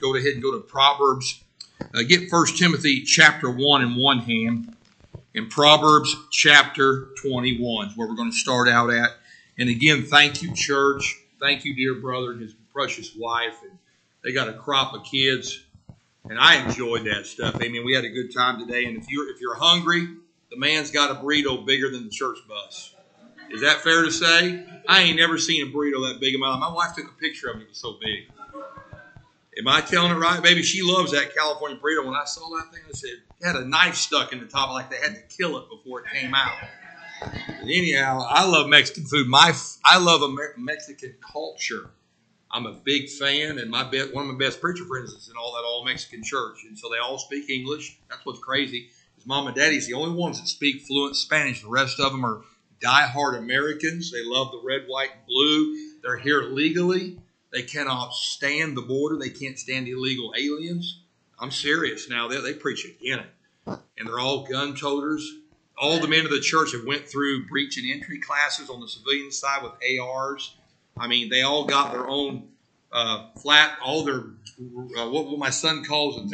go ahead and go to Proverbs. Get 1 Timothy chapter 1 in one hand, and Proverbs chapter 21 is where we're going to start out at. And again, thank you, church. Thank you, dear brother and his precious wife. And they got a crop of kids, and I enjoyed that stuff. Amen. We had a good time today. And if you're hungry, the man's got a burrito bigger than the church bus. Is that fair to say? I ain't never seen a burrito that big in my life. My wife took a picture of it. It was so big. Am I telling it right, baby? She loves that California burrito. When I saw that thing, I said, it had a knife stuck in the top, like they had to kill it before it came out. But anyhow, I love Mexican food. I love Mexican culture. I'm a big fan, and one of my best preacher friends is in that all Mexican church, and so they all speak English. That's what's crazy. His mom and daddy's the only ones that speak fluent Spanish. The rest of them are diehard Americans. They love the red, white, and blue. They're here legally. They cannot stand the border. They can't stand illegal aliens. I'm serious now. They preach against it. And they're all gun toters. All the men of the church have went through breach and entry classes on the civilian side with ARs. I mean, they all got their own what my son calls it,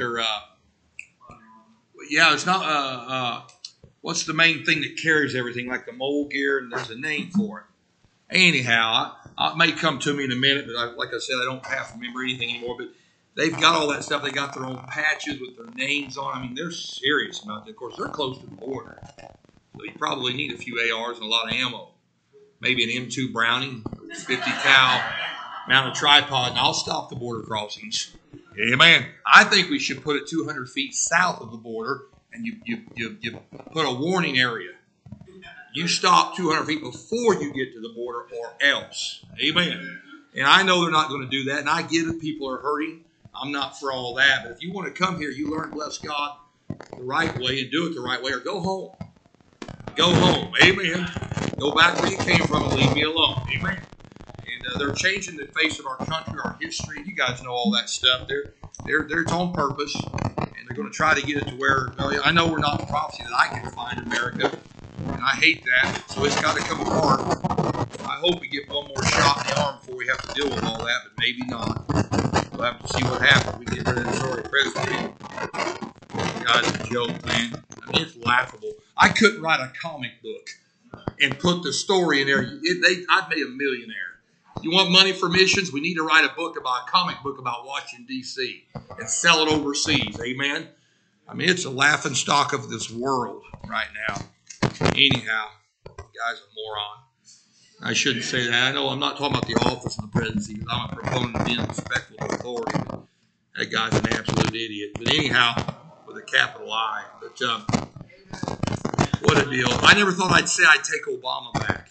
it's not, what's the main thing that carries everything, like the mole gear, and there's a name for it. Anyhow, it may come to me in a minute, but like I said, I don't half remember anything anymore. But they've got all that stuff. They got their own patches with their names on. I mean, they're serious about it. Of course, they're close to the border. So you probably need a few ARs and a lot of ammo. Maybe an M2 Browning, 50 cal, mount a tripod, and I'll stop the border crossings. Amen. I think we should put it 200 feet south of the border, and you put a warning area. You stop 200 feet before you get to the border or else. Amen. And I know they're not going to do that, and I get it. People are hurting. I'm not for all that. But if you want to come here, you learn to bless God the right way and do it the right way, or go home. Go home. Amen. Go back where you came from and leave me alone. Amen. And they're changing the face of our country, our history. You guys know all that stuff. It's on purpose, and they're going to try to get it to where, I know we're not the prophecy that I can find America. And I hate that, so it's got to come apart. I hope we get one more shot in the arm before we have to deal with all that, but maybe not. We'll have to see what happens. We get rid of the sorry president. Guy's a joke, man. I mean, it's laughable. I couldn't write a comic book and put the story in there. I'd be a millionaire. You want money for missions? We need to write a comic book about Washington, D.C. and sell it overseas. Amen? I mean, it's a laughing stock of this world right now. Anyhow, the guy's a moron. I shouldn't say that. I know I'm not talking about the office of the presidency, because I'm a proponent of being respectful of authority. But that guy's an absolute idiot. But anyhow, with a capital I. But what a deal. I never thought I'd say I'd take Obama back.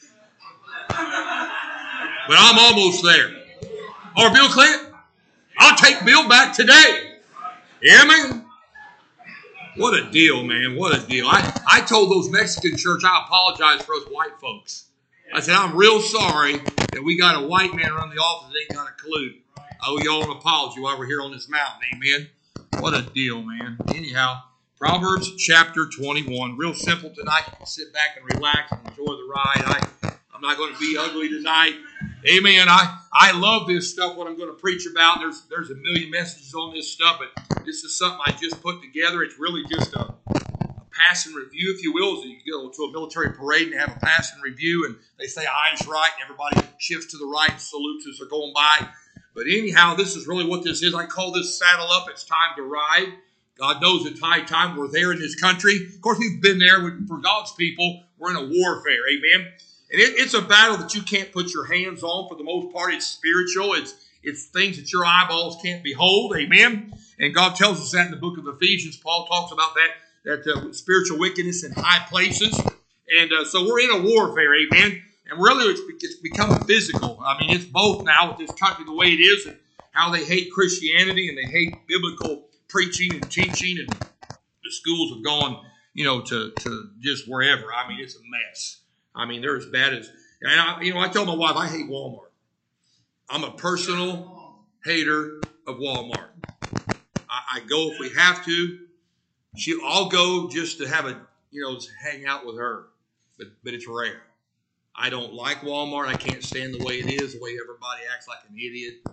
But I'm almost there. Or Bill Clinton. I'll take Bill back today. Yeah, man. What a deal, man. What a deal. I told those Mexican church I apologize for us white folks. I said, I'm real sorry that we got a white man run the office that ain't got a clue. I owe y'all an apology while we're here on this mountain. Amen. What a deal, man. Anyhow, Proverbs chapter 21. Real simple tonight. You can sit back and relax and enjoy the ride. I'm not going to be ugly tonight. Amen. I love this stuff, what I'm going to preach about. There's a million messages on this stuff, but this is something I just put together. It's really just a pass and review, if you will. So you go to a military parade and have a pass and review, and they say eyes right, and everybody shifts to the right and salutes as they're going by. But anyhow, this is really what this is. I call this saddle up. It's time to ride. God knows it's high time we're there in this country. Of course, we've been there for God's people. We're in a warfare. Amen. And it's a battle that you can't put your hands on. For the most part, it's spiritual. It's things that your eyeballs can't behold. Amen. And God tells us that in the book of Ephesians. Paul talks about that spiritual wickedness in high places. And so we're in a warfare. Amen. And really, it's become physical. I mean, it's both now with this country the way it is, and how they hate Christianity and they hate biblical preaching and teaching, and the schools have gone, to just wherever. I mean, it's a mess. I mean, they're as bad as, and I tell my wife, I hate Walmart. I'm a personal hater of Walmart. I go if we have to. I'll go just to have hang out with her, but it's rare. I don't like Walmart. I can't stand the way it is, the way everybody acts like an idiot.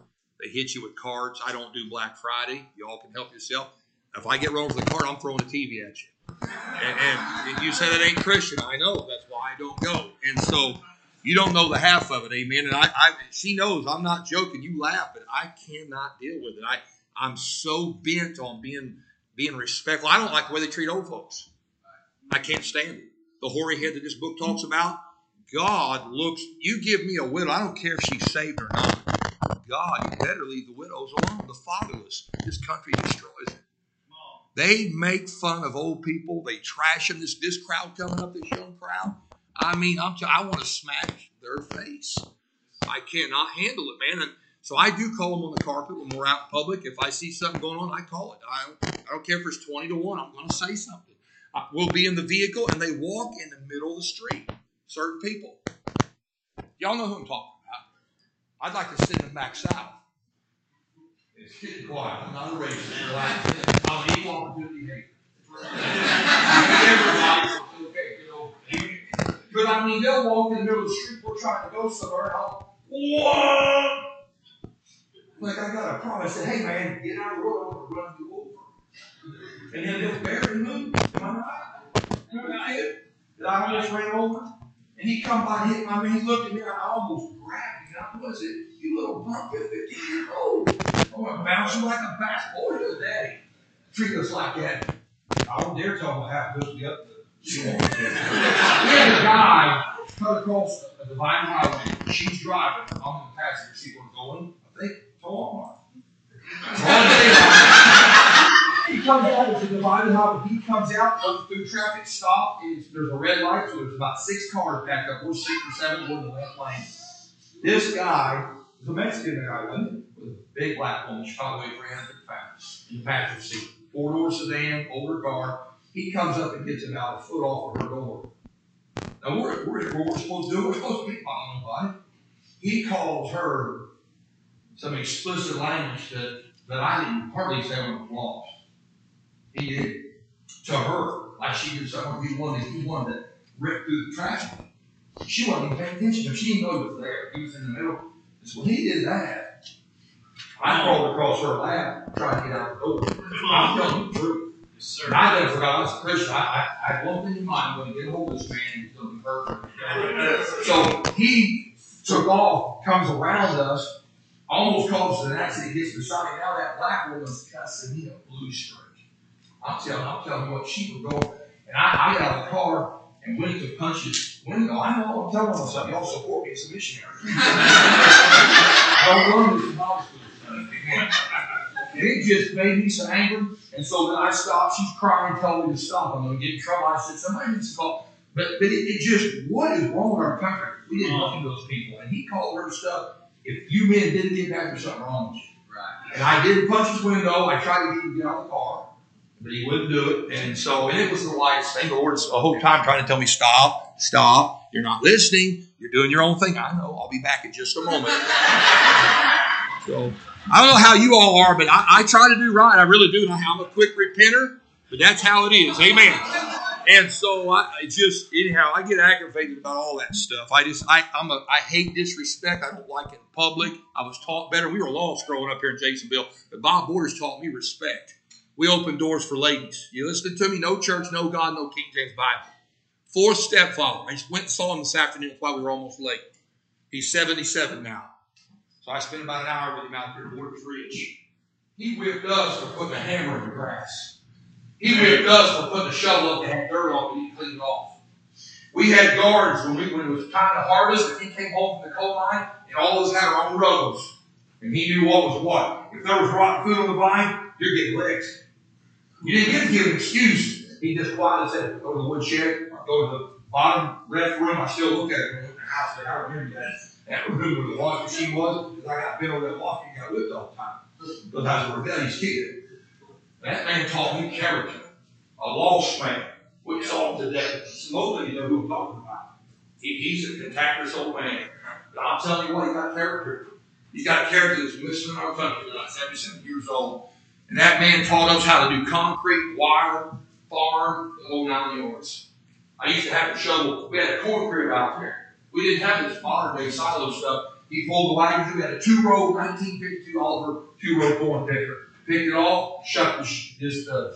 They hit you with cards. I don't do Black Friday. Y'all can help yourself. If I get run over the card, I'm throwing a TV at you. And you say that ain't Christian. I know. That's why I don't go. And so you don't know the half of it, amen. And she knows I'm not joking. You laugh, but I cannot deal with it. I'm so bent on being respectful. I don't like the way they treat old folks. I can't stand it. The hoary head that this book talks about, God looks, you give me a widow, I don't care if she's saved or not. God, you better leave the widows alone, the fatherless. This country destroys it. They make fun of old people. They trash them. This crowd coming up, this young crowd. I mean, I want to smash their face. I cannot handle it, man. And so I do call them on the carpet when we're out in public. If I see something going on, I call it. I don't care if it's 20 to 1. I'm going to say something. We'll be in the vehicle, and they walk in the middle of the street. Certain people. Y'all know who I'm talking about. I'd like to sit in the back south. It's getting quiet. I'm not a racist. Relax. I'm an equal opportunity hater. Everybody's okay, you know. But I mean, they'll walk in the middle of the street. We're trying to go somewhere. What? Like, I got a problem. I said, hey, man, get out of the road. I'm going to run you over. And then they'll barely move. Am I right? Remember that kid that I almost ran over? And he come by and hit my man. He looked at me. I almost grabbed him. What is it? You little punk, 15 years old. I'm going to bounce you like a basketball. You're daddy. Treat us like that. I don't dare tell him what happened to the other. We had a guy cut across a divine highway. She's driving. I'm in the passenger seat. We're going, I think, to Walmart. He comes out. It's a divided highway. He comes out, goes through traffic, stop. There's a red light, so there's about 6 cars backed up. We're 6 or 7. We're in the left lane. This guy was a Mexican guy, wasn't he? With a big black woman. She probably weighed 350 pounds in the passenger seat. 4-door sedan, older car. He comes up and gets about a foot off of her door. Now, we're supposed to do. We're supposed to be following nobody. He calls her some explicit language that I didn't hardly say when I was lost. He did. To her, like she did something he wanted to rip through the traffic. She wasn't even paying attention to him. She didn't know he was there. He was in the middle. And so when he did that, I crawled across her lap trying to get out the door. I'm telling you the truth. Yes, sir. I never forgot. I was a Christian. I had one thing in mind. I'm going to get a hold of this man and he's going to be hurt. So he took off, comes around us, almost causes an accident, gets beside me. Now that black woman's cussing me a blue streak. I'm telling you what, she would go. And I got out of the car and went to punch his window. I know, I'm telling myself, y'all support me as a missionary. Don't run this Bible school. And it just made me so angry. And so then I stopped. She's crying, telling me to stop. I'm going to get in trouble. I said, somebody needs to call. But it just, what is wrong with our country? We didn't love those people. And he called her stuff. If you men didn't get back, there's something wrong with you. Right. And I didn't punch his window. I tried to get him to get out of the car. But he wouldn't do it. And so, and it was the lightest thing. The Lord's the whole time trying to tell me, stop. You're not listening. You're doing your own thing. I know. I'll be back in just a moment. So, I don't know how you all are, but I try to do right. I really do. I'm a quick repenter, but that's how it is. Amen. And so, I get aggravated about all that stuff. I hate disrespect. I don't like it in public. I was taught better. We were lost growing up here in Jasonville, but Bob Borders taught me respect. We open doors for ladies. You listening to me? No church, no God, no King James Bible. 4th stepfather. I just went and saw him this afternoon. That's why we were almost late. He's 77 now. So I spent about an hour with him out there at Borders Ridge. He whipped us for putting a hammer in the grass. He whipped us for putting a shovel up that had dirt on it and he cleaned it off. We had guards when it was time to harvest, and he came home from the coal mine, and all of us had our own rows. And he knew what was what. If there was rotten food on the vine, you're getting licked. You didn't get to give an excuse. He just quietly said, go to the woodshed, or go to the bottom rest room. I still look at it in the house there. I remember that room where the washing machine was, because I got bent over that washing and got whipped all the time. Because I was a rebellious kid. That man taught me character. A lost man. We saw him today. Most of you know who I'm talking about. He's a cantankerous old man. But I'm telling you what, he got character. He's got character that's missing in our country. He's like 77 years old. And that man taught us how to do concrete, wire, farm, the whole 9 yards. I used to have to shovel. We had a corn crib out there. We didn't have this modern day silo stuff. He pulled the wagon. We had a 2-row 1952 Oliver 2-row pulling picker. Picked it off, shucked the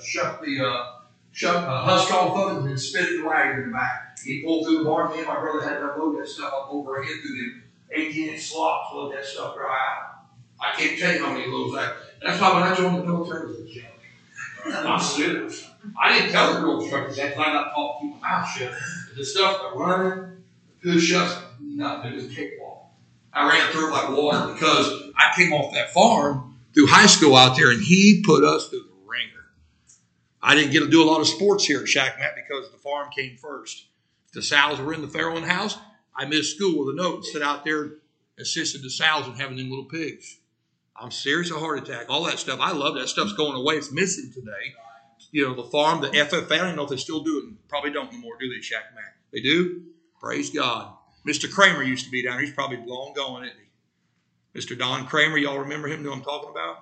husk off of it, and then spit the wagon in the back. He pulled through the barn. Me and my brother had to load that stuff up over our head through them 18-inch slots, let that stuff dry out. I can't tell you how many loads that. That's why when I joined the military, it was a joke. I'm serious. I didn't tell the girl instructors that because I got taught to keep my mouth shut. The stuff that running, push-ups, nothing. It was a cakewalk. I ran through it like water because I came off that farm through high school out there, and he put us through the ringer. I didn't get to do a lot of sports here at Shack Matt because the farm came first. If the Sal's were in the Farrellin house, I missed school with a note and sit out there assisted the Sal's in having them little pigs. I'm serious, a heart attack, all that stuff. I love that stuff's going away. It's missing today. You know, the farm, the FFA, I don't know if they still do it. Probably don't anymore, do they, Shack Mac? They do? Praise God. Mr. Kramer used to be down here. He's probably long gone, isn't he? Mr. Don Kramer, y'all remember him? Know what I'm talking about?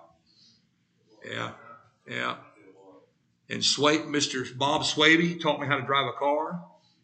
Yeah. And Mr. Bob Swaby taught me how to drive a car.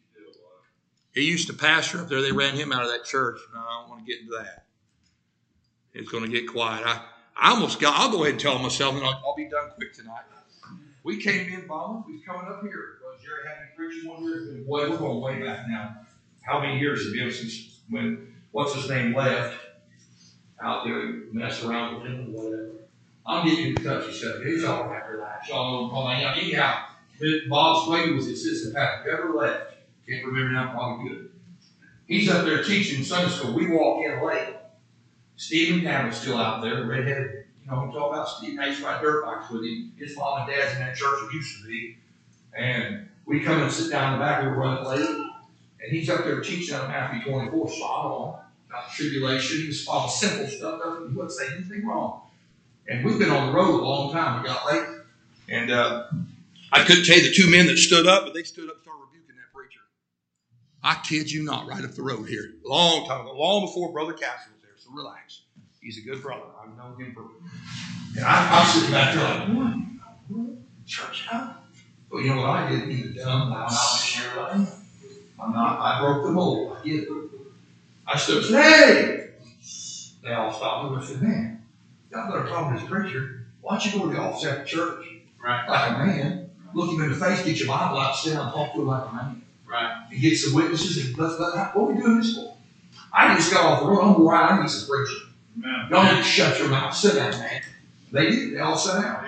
He used to pastor up there. They ran him out of that church. No, I don't want to get into that. It's going to get quiet. I'll go ahead and tell myself, and I'll be done quick tonight. We came in, Bob. We was coming up here. Jerry had me preaching one year. Boy, we're going way back now. How many years has it been since when, what's his name, left out there, mess around with him or whatever. I'm getting in touchy stuff. He's all right, relax. Y'all know what I'm talking about. Anyhow, Bob Swady was the assistant pastor. Never left. Can't remember now, probably good. He's up there teaching Sunday school. We walk in late. Stephen Campbell's still out there, redheaded. You know what I'm talking about? Steve, I used to ride dirt bikes with him. His mom and dad's in that church, it used to be. And we come and sit down in the back, we were running late. And he's up there teaching on Matthew 24, spot on, about tribulation. He was all simple stuff. He wouldn't say anything wrong. And we've been on the road a long time. We got late. And I couldn't tell you the two men that stood up, but they stood up and started rebuking that preacher. I kid you not, right up the road here. Long time ago, long before Brother Castle was there. So relax. He's a good brother. I've known him for. And I'm sitting back there like, what? Church out? Well, you know what I did? Either dumb, I'm not this year I am. I'm not. I broke the mold. I get it. I stood and said, hey! They all stopped me and said, man, y'all got a problem with this preacher. Why don't you go to the office after church? Right. Like a man. Look him in the face, get your Bible out, sit down and talk to him like a man. Right. And get some witnesses and what are we doing this for? I just got off the road. I'm going right. I need some preaching. Amen. Y'all need to shut your mouth. Sit down, man. They did. They all sat down.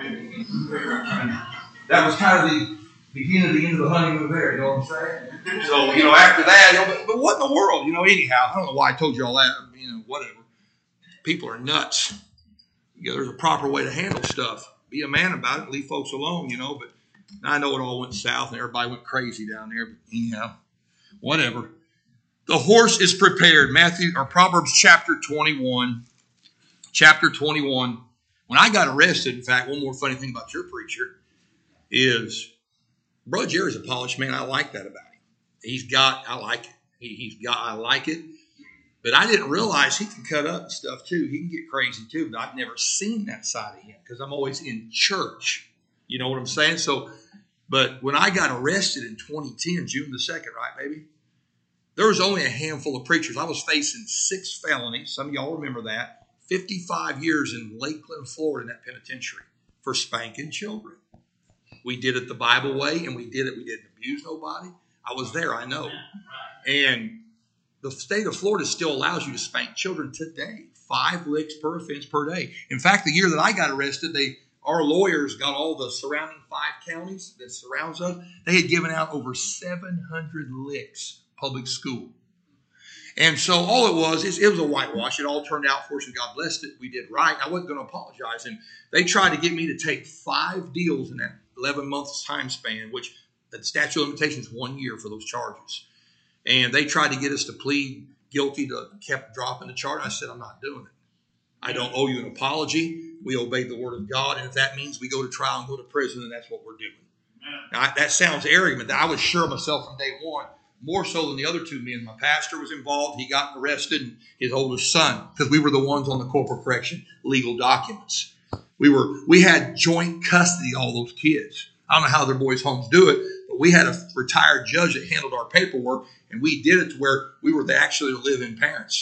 That was kind of the beginning of the end of the honeymoon there. You know what I'm saying? So, after that, but what in the world? Anyhow, I don't know why I told you all that. Whatever. People are nuts. There's a proper way to handle stuff. Be a man about it. Leave folks alone, But I know it all went south and everybody went crazy down there. But anyhow, whatever. The horse is prepared. Proverbs chapter 21. Chapter 21. When I got arrested, in fact, one more funny thing about your preacher is Brother Jerry's a polished man. I like that about him. I like it. I like it. But I didn't realize he can cut up and stuff too. He can get crazy too. But I've never seen that side of him because I'm always in church. You know what I'm saying? But when I got arrested in 2010, June the 2nd, right, baby? There was only a handful of preachers. I was facing 6 felonies. Some of y'all remember that. 55 years in Lakeland, Florida, in that penitentiary for spanking children. We did it the Bible way, and we didn't abuse nobody. I was there, I know. And the state of Florida still allows you to spank children today. 5 licks per offense per day. In fact, the year that I got arrested, our lawyers got all the surrounding 5 counties that surrounds us. They had given out over 700 licks, public school. And so all it was a whitewash. It all turned out for us, and God blessed it. We did right. I wasn't going to apologize. And they tried to get me to take 5 deals in that 11 months time span, which the statute of limitations is 1 year for those charges. And they tried to get us to plead guilty, kept dropping the charge. I said, I'm not doing it. I don't owe you an apology. We obeyed the word of God. And if that means we go to trial and go to prison, then that's what we're doing. Now, that sounds arrogant. I was sure of myself from day one, more so than the other 2 men. My pastor was involved. He got arrested, and his oldest son, because we were the ones on the corporal correction legal documents. We had joint custody of all those kids. I don't know how their boys' homes do it, but we had a retired judge that handled our paperwork, and we did it to where we were actually the live-in parents.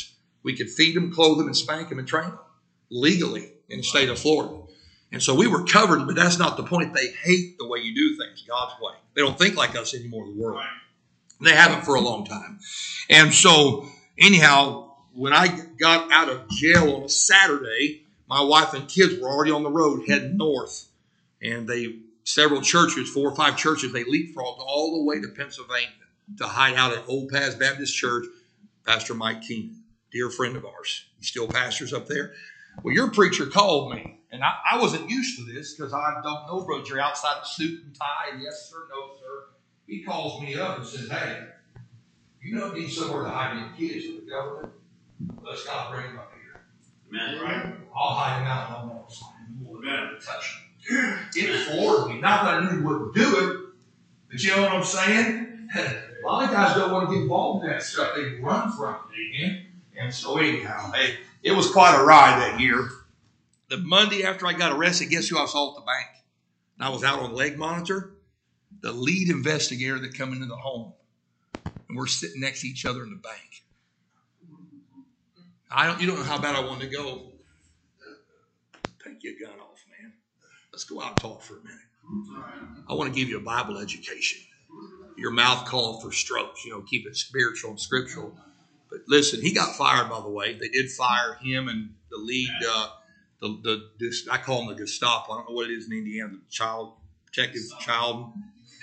We could feed them, clothe them, and spank them and train them legally in the state of Florida. And so we were covered, but that's not the point. They hate the way you do things, God's way. They don't think like us anymore in the world. They haven't for a long time. And so anyhow, when I got out of jail on a Saturday, my wife and kids were already on the road heading north. And several churches, 4 or 5 churches, they leapfrogged all the way to Pennsylvania to hide out at Old Paths Baptist Church. Pastor Mike Keenan, dear friend of ours. He still pastors up there. Well, your preacher called me, and I wasn't used to this because I don't know Brother Jerry outside of suit and tie, and yes sir, no sir. He calls me up and says, hey, you don't need somewhere to hide your kids from the government. Let's God bring them up here. Amen. Right? I'll hide them out no more. We'll never touch them. It floored me. Not that I knew he wouldn't do it, but you know what I'm saying? A lot of guys don't want to get involved in that stuff. They run from it. Amen. And so anyhow, hey, it was quite a ride that year. The Monday after I got arrested, guess who I saw at the bank? And I was out on leg monitor. The lead investigator that come into the home. And we're sitting next to each other in the bank. You don't know how bad I wanted to go. Take your gun off, man. Let's go out and talk for a minute. I want to give you a Bible education. Your mouth called for strokes. Keep it spiritual and scriptural. But listen, he got fired, by the way. They did fire him and the lead, I call him the Gestapo. I don't know what it is in Indiana, the protective child.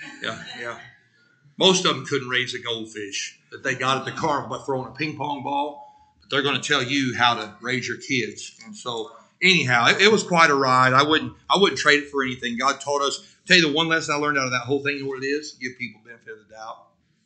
Yeah. Most of them couldn't raise a goldfish that they got at the carnival by throwing a ping pong ball. But they're going to tell you how to raise your kids. And so anyhow, it was quite a ride. I wouldn't trade it for anything. God taught us. I'll tell you the one lesson I learned out of that whole thing, you know what it is? Give people benefit of the doubt.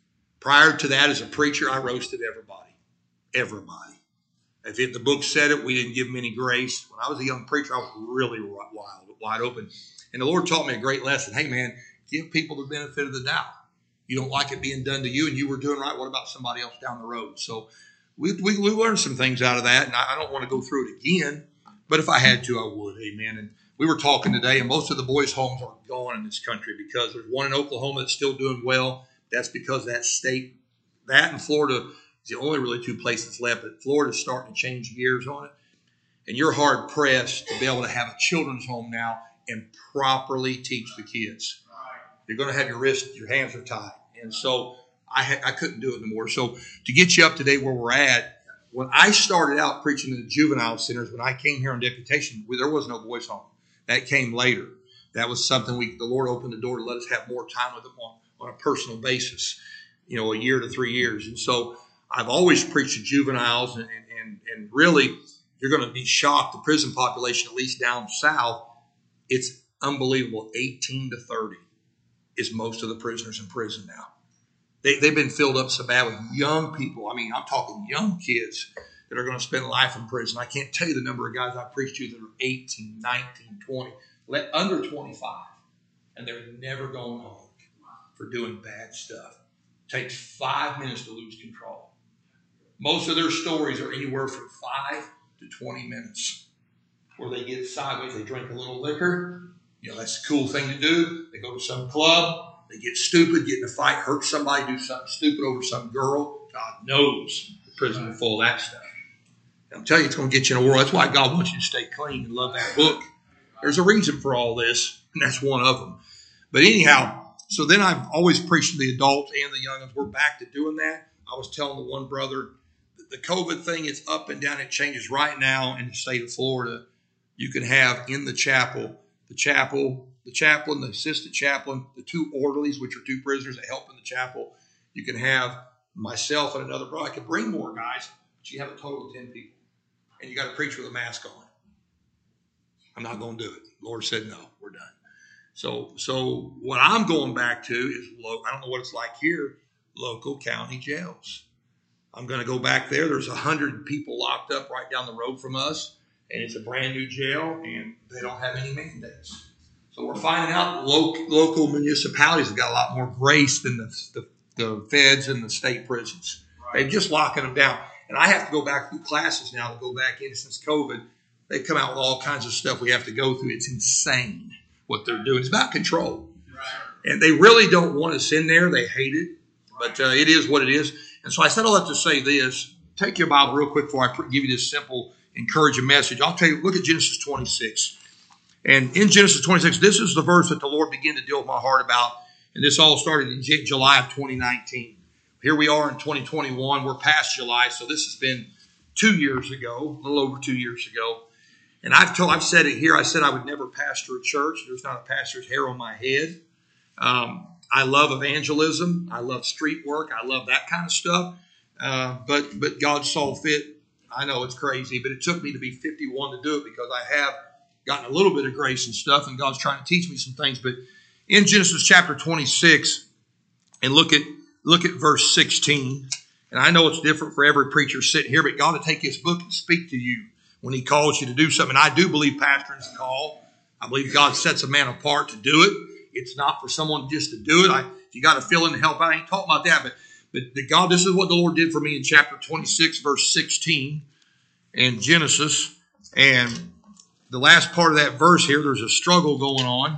Prior to that, as a preacher, I roasted everybody. Everybody. If the book said it, we didn't give them any grace. When I was a young preacher, I was really wide open. And the Lord taught me a great lesson. Hey, man, give people the benefit of the doubt. You don't like it being done to you and you were doing right. What about somebody else down the road? So we learned some things out of that. And I don't want to go through it again. But if I had to, I would. Amen. And we were talking today, and most of the boys' homes are gone in this country because there's one in Oklahoma that's still doing well. That's because that state, that and Florida, is the only really 2 places left. But Florida's starting to change gears on it. And you're hard pressed to be able to have a children's home now and properly teach the kids. You're going to have your hands are tied. And so I couldn't do it anymore. So to get you up to date where we're at, when I started out preaching in the juvenile centers, when I came here on deputation, there was no boys' home. That came later. That was something the Lord opened the door to let us have more time with them on a personal basis, a year to 3 years. And so I've always preached to juveniles, and really, you're going to be shocked. The prison population, at least down south, it's unbelievable. 18 to 30 is most of the prisoners in prison now. They've been filled up so bad with young people. I mean, I'm talking young kids that are going to spend life in prison. I can't tell you the number of guys I've preached to that are 18, 19, 20, under 25, and they're never going home for doing bad stuff. It takes 5 minutes to lose control. Most of their stories are anywhere from 5 to 20 minutes where they get sideways. They drink a little liquor. That's a cool thing to do. They go to some club. They get stupid, get in a fight, hurt somebody, do something stupid over some girl. God knows the prison is full of that stuff. And I'm telling you, it's going to get you in a world. That's why God wants you to stay clean and love that book. There's a reason for all this, and that's one of them. But anyhow, so then I've always preached to the adults and the young ones. We're back to doing that. I was telling the one brother, the COVID thing is up and down. It changes right now in the state of Florida. You can have in the chaplain, the assistant chaplain, the 2 orderlies, which are 2 prisoners that help in the chapel. You can have myself and another brother. I could bring more guys, but you have a total of 10 people. And you got to preach with a mask on. I'm not going to do it. The Lord said, no, we're done. So what I'm going back to is, I don't know what it's like here, local county jails. I'm going to go back there. There's 100 people locked up right down the road from us, and it's a brand new jail, and they don't have any mandates. So we're finding out local municipalities have got a lot more grace than the feds and the state prisons. They're just locking them down. And I have to go back through classes now to go back in since COVID. They come out with all kinds of stuff we have to go through. It's insane what they're doing. It's about control. And they really don't want us in there. They hate it. But it is what it is. And so I said all that to say this. take your Bible real quick before I give you this simple, encouraging message. I'll tell you, look at Genesis 26. And in Genesis 26, this is the verse that the Lord began to deal with my heart about. And this all started in July of 2019. Here we are in 2021. We're past July, so this has been 2 years ago, a little over 2 years ago. And I've said it here. I said I would never pastor a church. There's not a pastor's hair on my head. I love evangelism. I love street work. I love that kind of stuff. But God saw fit. I know it's crazy, but it took me to be 51 to do it because I have gotten a little bit of grace and stuff, and God's trying to teach me some things. But in Genesis chapter 26, and look at verse 16. And I know it's different for every preacher sitting here, but God will take His book and speak to you when He calls you to do something. And I do believe pastoring is a call. I believe God sets a man apart to do it. It's not for someone just to do it. If you got to fill in and help out, I ain't talking about that. But God, this is what the Lord did for me in chapter 26, verse 16 in Genesis. And the last part of that verse here, there's a struggle going on.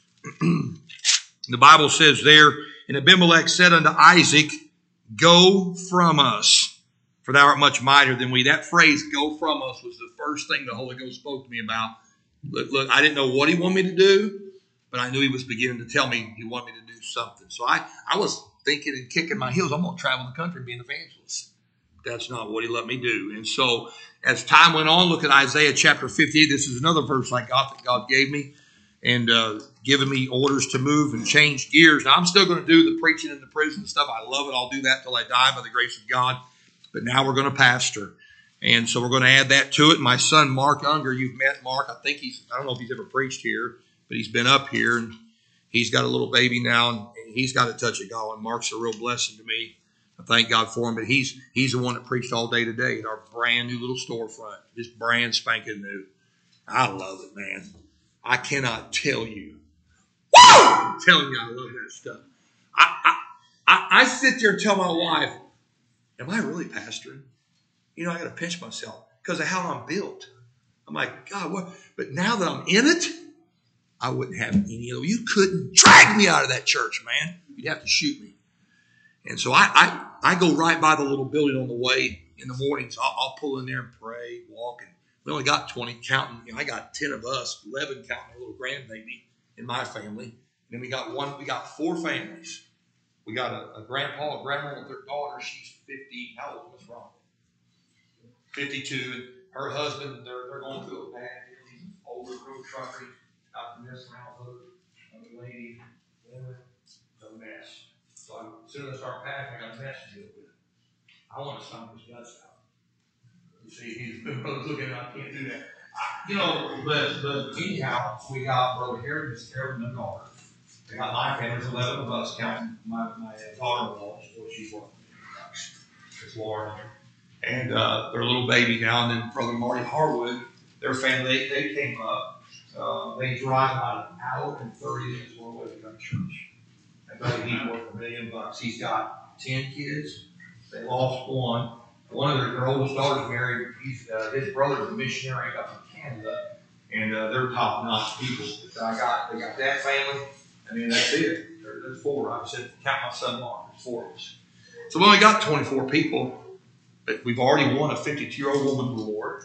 The Bible says there, and Abimelech said unto Isaac, go from us, for thou art much mightier than we. That phrase, go from us, was the first thing the Holy Ghost spoke to me about. Look, I didn't know what He wanted me to do, but I knew He was beginning to tell me He wanted me to do something. So I was thinking and kicking my heels, I'm going to travel the country and be an evangelist. That's not what He let me do. And so as time went on, look at Isaiah chapter 58. This is another verse I got that God gave me and given me orders to move and change gears. Now, I'm still going to do the preaching in the prison and stuff. I love it. I'll do that till I die by the grace of God. But now we're going to pastor. And so we're going to add that to it. My son, Mark Unger, you've met Mark. I don't know if he's ever preached here, but he's been up here. And he's got a little baby now, and he's got a touch of God. And Mark's a real blessing to me. I thank God for him. But he's the one that preached all day today at our brand new little storefront. Just brand spanking new. I love it, man. I cannot tell you. Woo! I'm telling you, I love that stuff. I sit there and tell my wife, am I really pastoring? You know, I got to pinch myself because of how I'm built. I'm like, God, what? But now that I'm in it, I wouldn't have any of you. Couldn't drag me out of that church, man. You'd have to shoot me. And so I go right by the little building on the way in the mornings. I'll pull in there and pray, walk. And we only got 20 counting. You know, I got 10 of us, 11 counting a little grandbaby in my family. And then we got 4 families. We got a grandpa, a grandma with their daughter. She's 50. How old was wrong? 52. And her husband, they're going through a bad deal. He's an older road trucker. Out to mess around with other lady. It's a mess. So as soon as I start passing, I got a mess to deal with. I want to stomp his guts out. You see, he's looking at, I can't do that. But anyhow, we got Brother Harry, Miss Carolyn, and daughter. We got my family, 11 of us, counting my daughter-in-law, she's working. It's Lauren. And their little baby now, and then Brother Marty Harwood, their family, they came up. They drive about an hour and 30 minutes one way to go to church. I bet he's worth $1 million. He's got 10 kids. They lost one. One of their oldest daughter's married. His brother's a missionary up in Canada, and they're top-notch people. They got that family. I mean, that's it. There's 4. I said, count my son Mark. There's 4 of us. So we only got 24 people, but we've already won a 52-year-old woman to the Lord.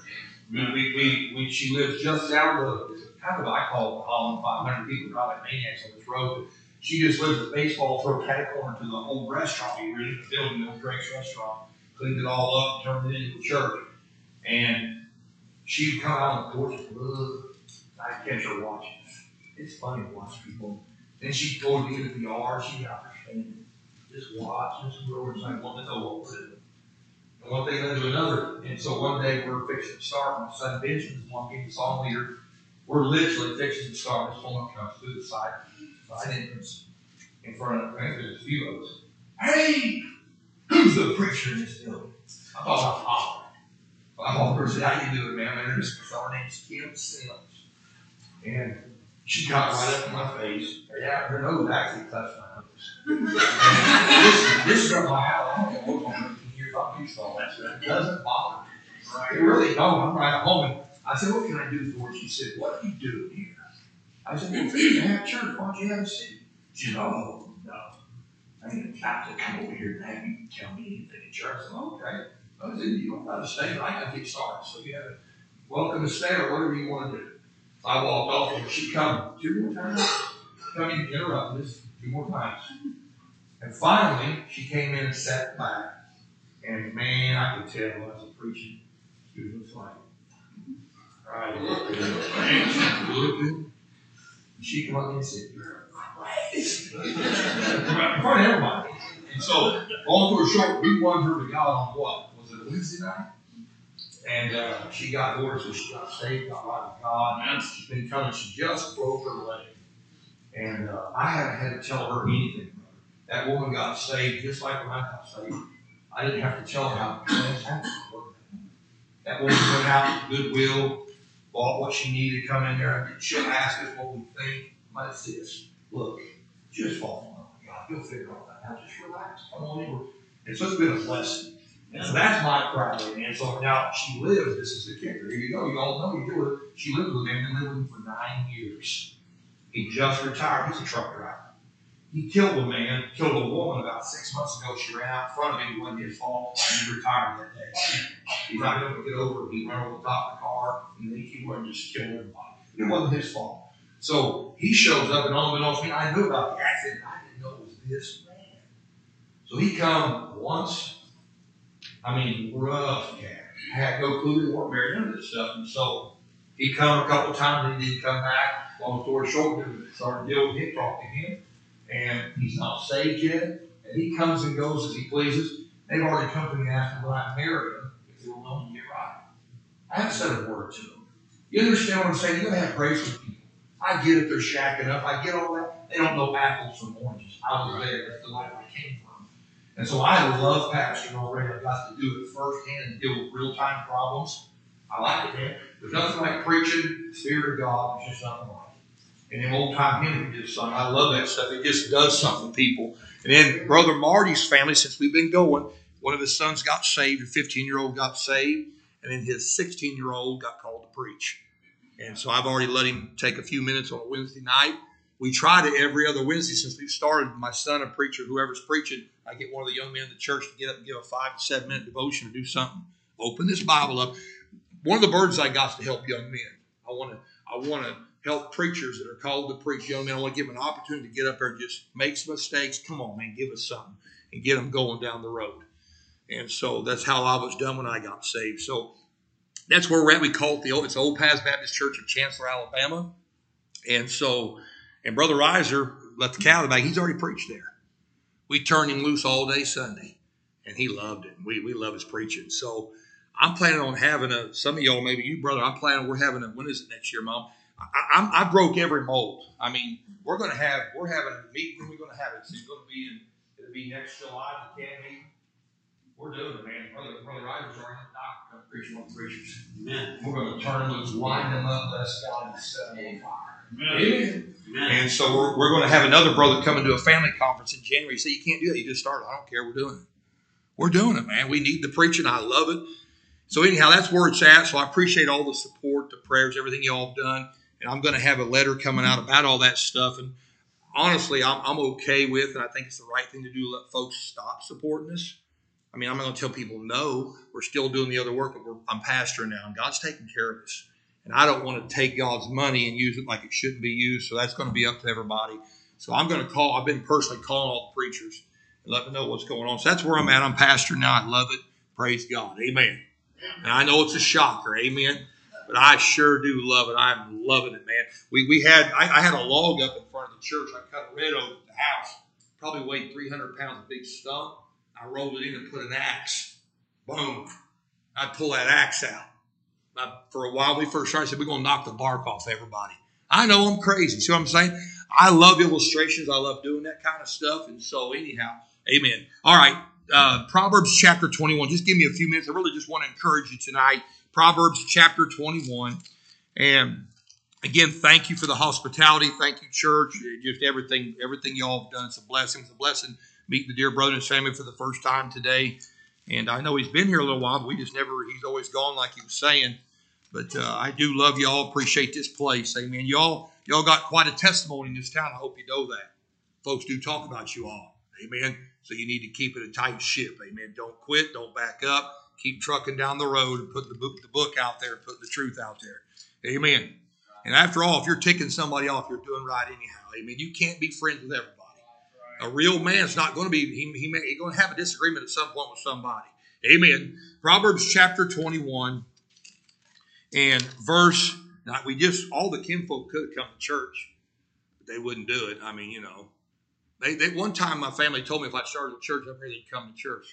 She lives just down the road. Kind of, I call it the Holland 500 people drive like maniacs on this road. She just lives a baseball throw cat corner to the old restaurant we were in the building, the old Drake's restaurant. Cleaned it all up, turned it into a church. And she'd come out on the porch and look. I'd catch her watching. It's funny to watch people. Then she'd go to the yard. She'd out there standing, just watching. Just go over and say, I want to know what we're doing. And one thing led to another. And so one day we're fixing to start. My son Benjamin's one being the song leader. We're literally fixing to start. This woman comes through the side entrance in front of there's a few of us. Hey, who's the preacher in this building? I thought I hollered. I hollered, said, how you doing, man? My name's Kim Sims. And she got right up in my face. Her nose actually touched my nose. This is my house. I don't know what I'm 15 years. I'm used to all that stuff. It doesn't bother me. It really don't. I'm right at home. I said, what can I do for you? She said, what do you do here? I said, well, you have church. Why don't you have a seat? She said, oh, no. I ain't got to come over here and have you tell me anything at church. I said, okay. I said, you don't got to stay, but I got to get started. So you have to welcome to stay or whatever you want to do. So I walked off and she come 2 more times. Come in and interrupt us 2 more times. And finally, she came in and sat back. And man, I could tell I was preaching. She was like, right, looking. She came up and said, "You're crazy." In front of everybody. And so, long story short, we won her to God on what? Was it a Wednesday night? And she got orders, so she got saved, got right with God. And she's been coming. She just broke her leg. And I haven't had to tell her anything. That woman got saved just like when I got saved. I didn't have to tell her how fantastic it was. That woman went out with goodwill, bought what she needed to come in there. And she'll ask us what we think. But it's this. Look, just fall in love with God. You'll figure all that out. Just relax. Come on in. And so it's been a blessing. And so that's my pride. And so now she lives. This is the kicker. Here you go. You all know you do it. She lived with him and lived with him for 9 years. He just retired. He's a truck driver. He killed a man, killed a woman about 6 months ago. She ran out in front of him. It wasn't his fault. He retired that day. He's not going to get over it. He went over the top of the car, and then he went and just killed everybody. It wasn't his fault. So he shows up, and unbeknownst to me, I knew about the accident. I didn't know it was this man. So he come once. I mean, rough cat. Had no clue they weren't married into this stuff. And so he come a couple times, and he didn't come back. Long story short, we started dealing with him, talked to him. And he's not saved yet. And he comes and goes as he pleases. They've already come to me and asked him, will I marry him if they will know to get right? I haven't said a word to them. You understand what I'm saying? You're going to have grace with people. I get it, they're shacking up. I get all that. They don't know apples from oranges. I was there. That's the life I came from. And so I love pastoring already. I got to do it firsthand and deal with real-time problems. I like it, man. There's nothing like preaching the Spirit of God. There's just nothing like it. And then old-time hymn did something. I love that stuff. It just does something to people. And then Brother Marty's family, since we've been going, one of his sons got saved. A 15-year-old got saved. And then his 16-year-old got called to preach. And so I've already let him take a few minutes on a Wednesday night. We try to every other Wednesday since we've started. My son, a preacher, whoever's preaching, I get one of the young men in the church to get up and give a 5 to 7 minute devotion or do something. Open this Bible up. One of the burdens I got is to help young men. I want to help preachers that are called to preach, young men. I want to give them an opportunity to get up there and just make some mistakes. Come on, man, give us something and get them going down the road. And so that's how I was done when I got saved. So that's where we're at. We call it it's Old Paths Baptist Church of Chancellor, Alabama. And so, and Brother Reiser left the cow in the bag. He's already preached there. We turned him loose all day Sunday, and he loved it. We love his preaching. So I'm planning on having some of y'all, maybe you, brother, we're having when is it next year, Mom? I broke every mold. I mean, we're having a meeting. We're going to have it. It's going to it'll be next July. The camp meeting. We're doing it, man. Brother Ryder's already not preaching on preachers. Amen. We're going to turn them loose, line them up, let God and set them on fire. Amen. Amen. And so we're going to have another brother come and do a family conference in January. You say you can't do that. You just started. I don't care. We're doing it. We're doing it, man. We need the preaching. I love it. So anyhow, that's where it's at. So I appreciate all the support, the prayers, everything y'all have done. And I'm going to have a letter coming out about all that stuff. And honestly, I'm okay with, and I think it's the right thing to do, let folks stop supporting us. I mean, I'm not going to tell people no. We're still doing the other work, but I'm pastoring now, and God's taking care of us. And I don't want to take God's money and use it like it shouldn't be used, so that's going to be up to everybody. So I'm going to I've been personally calling all the preachers and let them know what's going on. So that's where I'm at. I'm pastoring now. I love it. Praise God. Amen. And I know it's a shocker. Amen. But I sure do love it. I'm loving it, man. I had a log up in front of the church. I cut a red oak at the house. Probably weighed 300 pounds, a big stump. I rolled it in and put an axe. Boom. I'd pull that axe out. For a while, when we first started, I said, we're going to knock the bark off everybody. I know I'm crazy. See what I'm saying? I love illustrations. I love doing that kind of stuff. And so anyhow, amen. All right. Proverbs chapter 21. Just give me a few minutes. I really just want to encourage you tonight. Proverbs chapter 21. And again, thank you for the hospitality. Thank you, church. Just everything y'all have done. It's a blessing. It's a blessing meeting the dear brother and his family for the first time today. And I know he's been here a little while, but he's always gone like he was saying. But I do love y'all. Appreciate this place. Amen. Y'all got quite a testimony in this town. I hope you know that. Folks do talk about you all. Amen. So you need to keep it a tight ship. Amen. Don't quit. Don't back up. keep trucking down the road and put the book out there, put the truth out there. Amen. And after all, if you're ticking somebody off, you're doing right anyhow. Amen. You can't be friends with everybody. A real man's not going to be, he's going to have a disagreement at some point with somebody. Amen. Proverbs chapter 21 and verse, now all the kinfolk could come to church, but they wouldn't do it. I mean, they one time my family told me if I started a church up here, they'd come to church.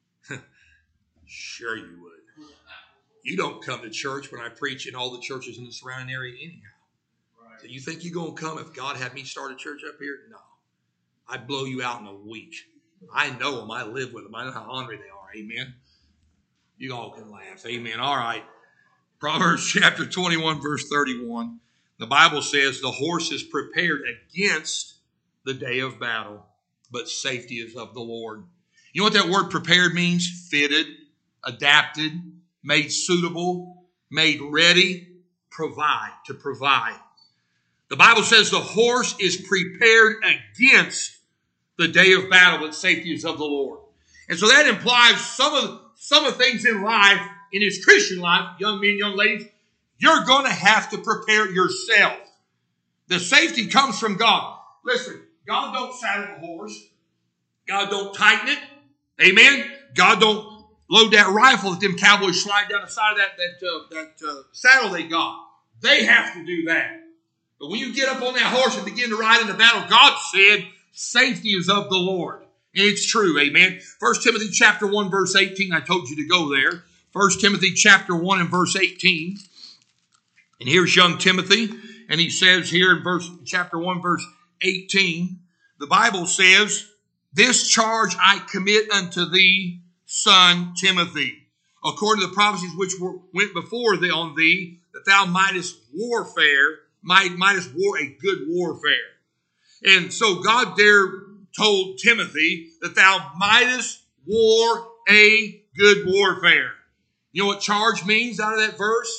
Sure you would. You don't come to church when I preach in all the churches in the surrounding area anyhow. Right. So you think you're going to come if God had me start a church up here? No. I'd blow you out in a week. I know them. I live with them. I know how hungry they are. Amen. You all can laugh. Amen. All right. Proverbs chapter 21, verse 31. The Bible says, the horse is prepared against the day of battle, but safety is of the Lord. You know what that word prepared means? Fitted, adapted, made suitable, made ready, to provide. The Bible says the horse is prepared against the day of battle, but safety is of the Lord. And so that implies some of things in life, in his Christian life, young men, young ladies, you're going to have to prepare yourself. The safety comes from God. Listen, God don't saddle the horse. God don't tighten it. Amen. God don't load that rifle that them cowboys slide down the side of that saddle they got. They have to do that. But when you get up on that horse and begin to ride in the battle, God said, safety is of the Lord. And it's true, amen. 1 Timothy chapter 1, verse 18, I told you to go there. 1 Timothy chapter 1 and verse 18. And here's young Timothy, and he says here in chapter 1, verse 18, the Bible says, this charge I commit unto thee, son Timothy, according to the prophecies which went before thee on thee, that thou mightest war a good warfare. And so God there told Timothy that thou mightest war a good warfare. You know what charge means out of that verse?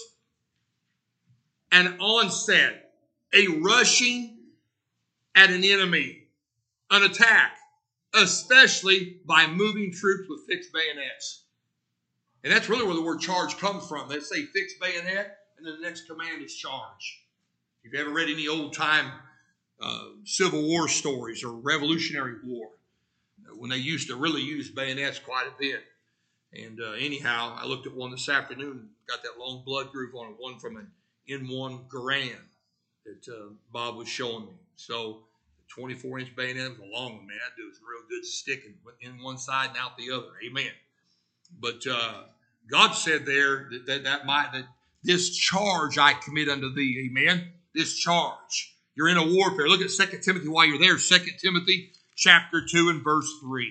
An onset, a rushing at an enemy, an attack, especially by moving troops with fixed bayonets. And that's really where the word charge comes from. They say fixed bayonet, and then the next command is charge. If you've ever read any old-time Civil War stories or Revolutionary War, when they used to really use bayonets quite a bit. And anyhow, I looked at one this afternoon, got that long blood groove on it, one from an M1 Garand that Bob was showing me. So the 24-inch bayonet was a long one, man. That dude was real good sticking in one side and out the other. Amen. But God said there that this charge I commit unto thee. Amen. This charge. You're in a warfare. Look at 2 Timothy while you're there. 2 Timothy chapter 2 and verse 3.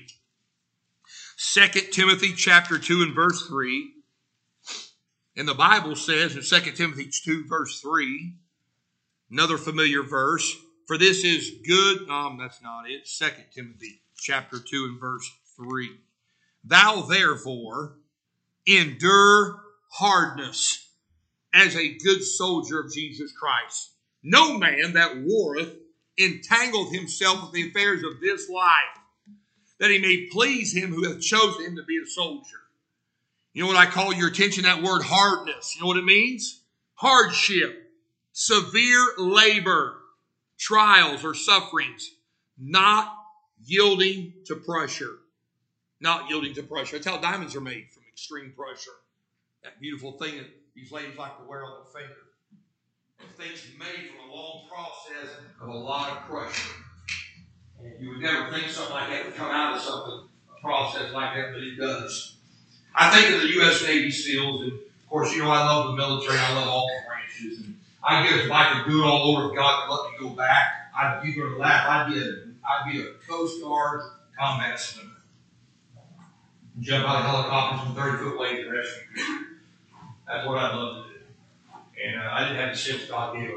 2 Timothy chapter 2 and verse 3. And the Bible says in 2 Timothy 2 verse 3, another familiar verse, for this is good. That's not it. 2 Timothy chapter 2 and verse 3. Thou therefore endure hardness as a good soldier of Jesus Christ. No man that warreth entangled himself with the affairs of this life, that he may please him who hath chosen him to be a soldier. You know what I call your attention? That word hardness. You know what it means? Hardship, severe labor, trials or sufferings, not yielding to pressure. Not yielding to pressure. That's how diamonds are made, from extreme pressure. That beautiful thing that these ladies like to wear on their finger. And things made from a long process of a lot of pressure. And you would never think something like that would come out of something, a process like that, but it does. I think of the U.S. Navy SEALs, and of course, you know, I love the military, I love all the branches, and I guess if I could do it all over, if God could let me go back, you're going to laugh, I'd be a Coast Guard combat swimmer. Jump out of helicopters from 30-foot waves and rescue people. That's what I'd love to do. And I didn't have the sense God gave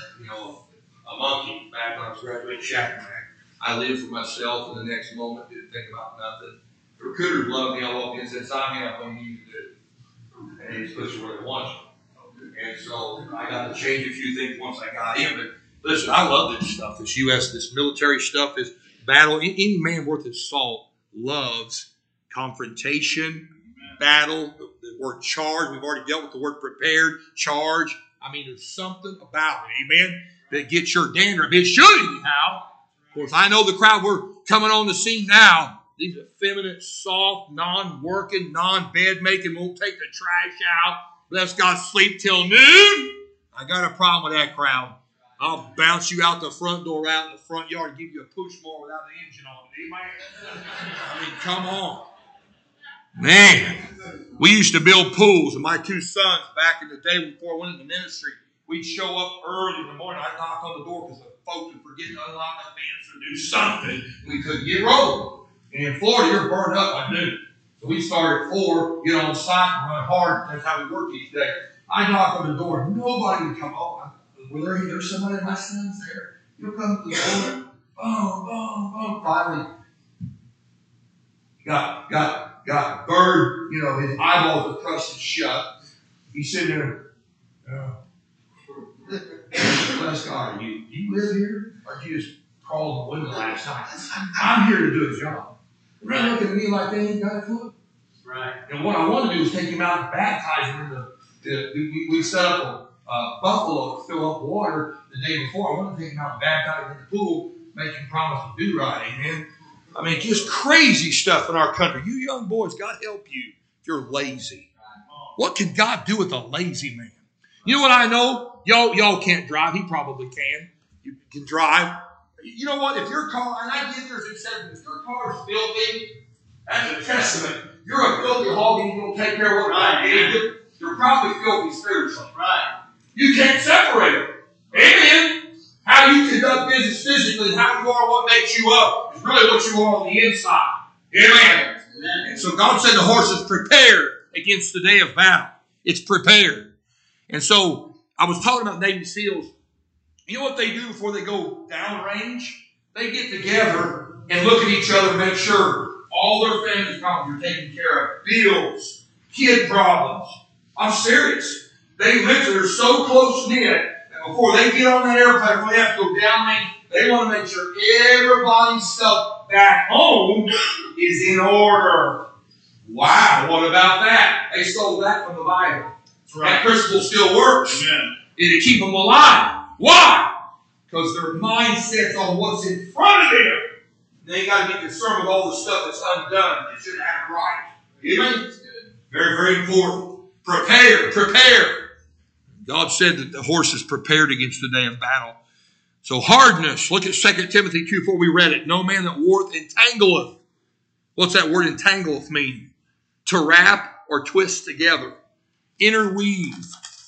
a monkey back when I was graduating chaplain. I lived for myself in the next moment, didn't think about nothing. The recruiters loved me. I walked in and said, sign me up when you need to do. And he just puts you where they want you. And so I got to change a few things once I got in. But listen, I love this stuff. This military stuff, this battle. Any man worth his salt loves confrontation, battle, the word charge. We've already dealt with the word prepared, charge. I mean, there's something about it, amen, that gets your dander. It should anyhow. Of course, I know the crowd, we're coming on the scene now. These effeminate, soft, non-working, non-bed-making, won't take the trash out. Bless God, sleep till noon. I got a problem with that crowd. I'll bounce you out the front door, out in the front yard, and give you a push more without the engine on it. Amen? I mean, come on. Man, we used to build pools, and my two sons, back in the day before I went into ministry, we'd show up early in the morning. I'd knock on the door because the folks would forget to unlock the fence or do something. We couldn't get rolling. And in Florida, you're burned up by noon. So we start at 4, get on site, and run hard. That's how we work each day. I knock on the door. Nobody would come on. Well, there's somebody, my son's there. He'll come to the door. Boom, boom, boom. Finally, got Bird, his eyeballs are crusted shut. He's sitting there. Bless God, you live here? Or did you just crawl the window last night? I'm here to do a job. They're looking at me like they ain't got a clue. Right. And what I want to do is take him out and baptize him in we set up a buffalo to fill up water the day before. I want to take him out and baptize him in the pool, make him promise to do right. Amen. I mean, just crazy stuff in our country. You young boys, God help you if you're lazy. What can God do with a lazy man? You know what I know? Y'all can't drive. He probably can. You can drive. You know what? If your car, and I get there's exception, if your car is filthy, that's a testament. You're a filthy hog and you don't take care of what God gave you. You're probably filthy spiritually. Right. You can't separate them. Amen. How you conduct business physically and how you are, what makes you up, is really what you are on the inside. Amen. Amen. And so God said the horse is prepared against the day of battle. It's prepared. And so I was talking about Navy SEALs. You know what they do before they go downrange? They get together and look at each other and make sure all their family problems are taken care of. Bills, kid problems. I'm serious. They live, they're so close-knit that before they get on that airplane, when they have to go downrange, they want to make sure everybody's stuff back home is in order. Wow, what about that? They stole that from the Bible. Right. That principle still works. Amen. It'll keep them alive. Why? Because their mindset's on what's in front of them. They ain't got to be concerned with all the stuff that's undone. They should have it right. Amen? Very, very important. Prepare. God said that the horse is prepared against the day of battle. So hardness. Look at 2 Timothy 2:4. We read it. No man that warreth entangleth. What's that word entangleth mean? To wrap or twist together. Interweave.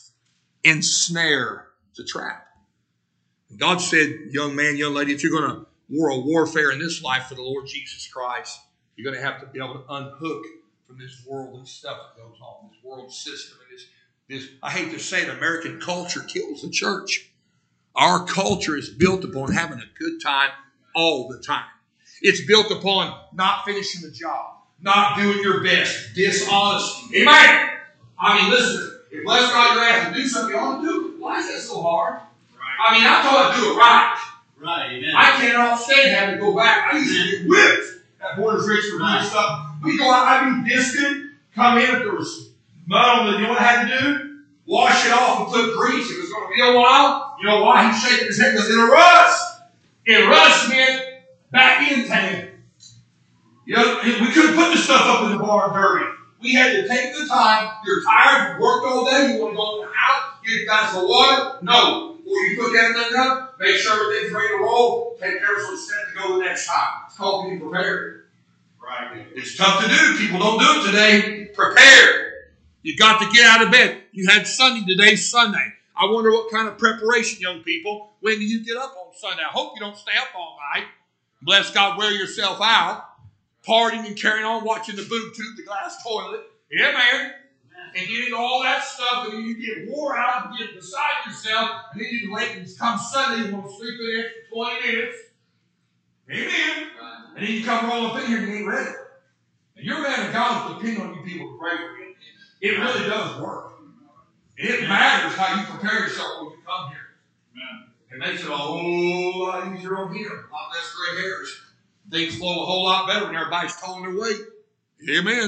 Ensnare. It's a trap. God said, young man, young lady, if you're going to war a warfare in this life for the Lord Jesus Christ, you're going to have to be able to unhook from this worldly stuff that goes on, this world system. And this, I hate to say it, American culture kills the church. Our culture is built upon having a good time all the time. It's built upon not finishing the job, not doing your best, dishonesty. Amen. I mean, listen, if bless God you're asked to do something, you ought to do it. Why is that so hard? Right. I mean, I thought I'd do it right. Right, amen. I cannot stand having to go back. I used to get whipped at Borders Rich for doing stuff. We go out, I'd be distant, come in, if there was mud on the, you know what I had to do? Wash it off and put grease. It was going to be a while. You know why? He's shaking his head because it'll rust. It rust meant back in tan. You know, we couldn't put the stuff up in the bar dirty. We had to take the time. You're tired, you worked all day, you want to go in the house, get a glass of water. No. Before you cook everything up, make sure everything's ready to roll, take care of some stuff to go the next time. It's called being prepared. Right. It's tough to do. People don't do it today. Prepare. You got to get out of bed. You had Sunday. Today's Sunday. I wonder what kind of preparation, young people. When do you get up on Sunday? I hope you don't stay up all night. Bless God, wear yourself out. Partying and carrying on, watching the boob tube, the glass toilet. Yeah, man. And getting all that stuff, and then you get wore out and get beside yourself, and then you late and come Sunday, you want to sleep in it for 20 minutes. Amen. And then you come rolling up in here and you ain't ready. And your man of God is depending on you people to pray for you. It really does work. It matters how you prepare yourself when you come here. It makes it a whole lot easier on here. A lot less gray hairs. Things flow a whole lot better when everybody's towing their weight. Amen.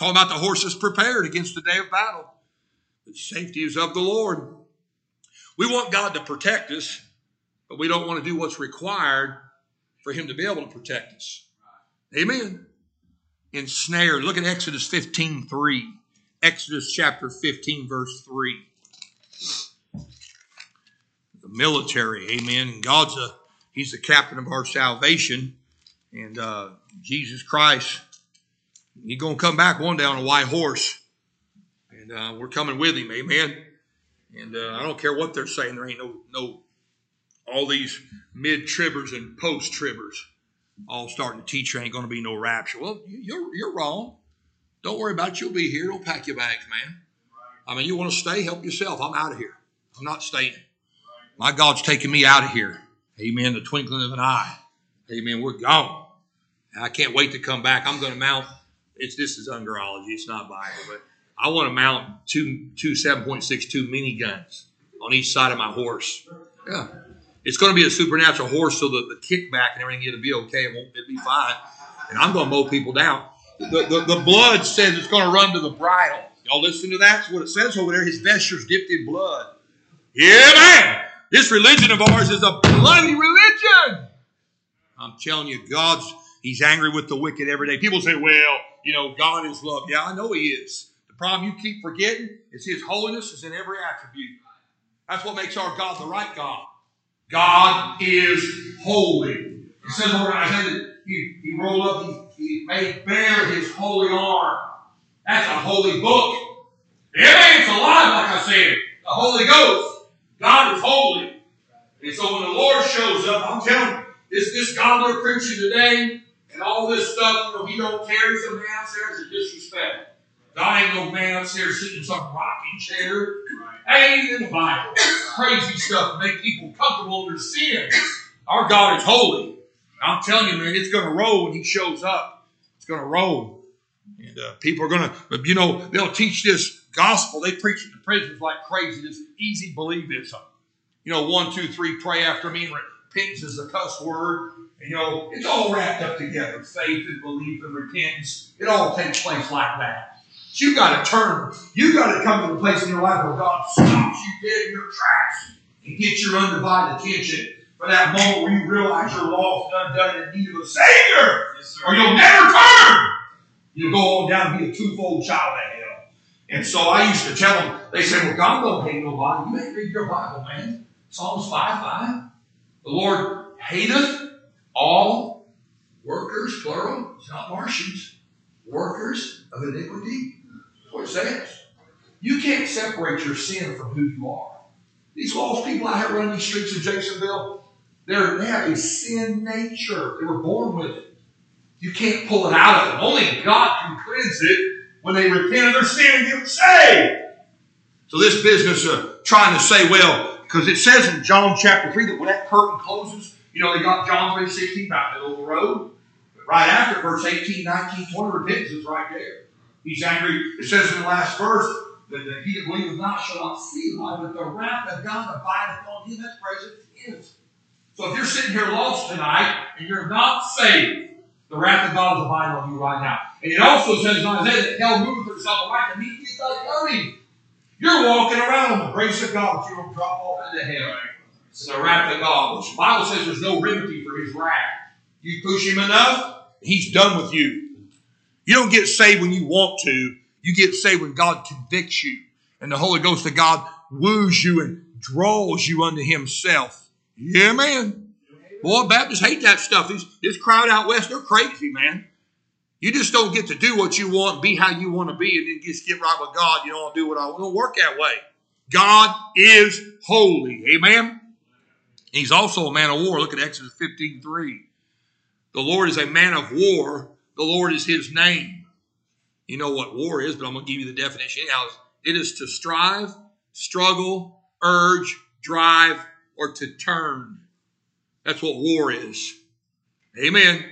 Talking about the horses prepared against the day of battle. The safety is of the Lord. We want God to protect us, but we don't want to do what's required for him to be able to protect us. Amen. Ensnared. Look at Exodus 15:3. Exodus chapter 15, verse 3. The military, amen. And he's the captain of our salvation. And Jesus Christ, he's going to come back one day on a white horse. And we're coming with him, amen. And I don't care what they're saying. There ain't no all these mid-tribbers and post-tribbers all starting to teach there ain't going to be no rapture. Well, you're wrong. Don't worry about it. You'll be here. Don't pack your bags, man. I mean, you want to stay? Help yourself. I'm out of here. I'm not staying. My God's taking me out of here. Amen. The twinkling of an eye. Amen. We're gone. I can't wait to come back. I'm going to mount. This is ungerology. It's not Bible, but I want to mount two 7.62 miniguns on each side of my horse. Yeah. It's going to be a supernatural horse, so the kickback and everything, it'll be okay. It'll be fine. And I'm going to mow people down. The blood says it's going to run to the bridle. Y'all listen to that? That's what it says over there. His vesture's dipped in blood. Yeah, man. This religion of ours is a bloody religion. I'm telling you, he's angry with the wicked every day. People say, well, God is love. Yeah, I know he is. The problem you keep forgetting is his holiness is in every attribute. That's what makes our God the right God. God is holy. It says over Isaiah that he rolled up, he made bare his holy arm. That's a holy book. It's alive, like I said. The Holy Ghost. God is holy. And so when the Lord shows up, I'm telling you, this God they're preaching today and all this stuff, he don't care. He's a man upstairs is disrespect. God ain't no man upstairs sitting in some rocking chair. Ain't in the Bible. Crazy stuff to make people comfortable in their sin. Our God is holy. I'm telling you, man, it's going to roll when he shows up. It's going to roll. And people are going to, they'll teach this gospel. They preach it to prisons like crazy. This easy believism. 1, 2, 3, pray after me. Repentance is a cuss word. And, it's all wrapped up together. Faith and belief and repentance. It all takes place like that. But you got to turn. You got to come to the place in your life where God stops you dead in your tracks and gets your undivided attention for that moment where you realize you're lost, undone, and in need of a Savior. Yes, or you'll never turn. You'll go on down and be a twofold child of hell. And so I used to tell them, they say, well, God don't hate nobody. You ain't read your Bible, man. Psalms 5:5. The Lord hateth all workers, plural. It's not Martians. Workers of iniquity. That's what it says. You can't separate your sin from who you are. These lost people out here running these streets of Jasonville, they have a sin nature. They were born with it. You can't pull it out of them. Only God can cleanse it when they repent of their sin and get saved. So this business of trying to say, because it says in John chapter 3 that when that curtain closes, they got John 3:16 about the middle of the road. But right after verse 18, 19, 20, repentance is right there. He's angry. It says in the last verse that he that believeth not shall not see life, but the wrath of God abideth on him. That's present tense. So if you're sitting here lost tonight and you're not saved, the wrath of God is abiding on you right now. And it also says in Isaiah that hell moveth herself right to meet you thy coming. You're walking around on the grace of God, but you don't drop off into hell. It's the wrath of God, which the Bible says there's no remedy for his wrath. You push him enough, he's done with you. You don't get saved when you want to. You get saved when God convicts you. And the Holy Ghost of God woos you and draws you unto himself. Yeah, man. Boy, Baptists hate that stuff. This crowd out west, they're crazy, man. You just don't get to do what you want, be how you want to be, and then just get right with God. You don't do what I want. It don't work that way. God is holy. Amen? He's also a man of war. Look at Exodus 15:3. The Lord is a man of war. The Lord is his name. You know what war is, but I'm going to give you the definition. Anyhow, it is to strive, struggle, urge, drive, or to turn. That's what war is. Amen.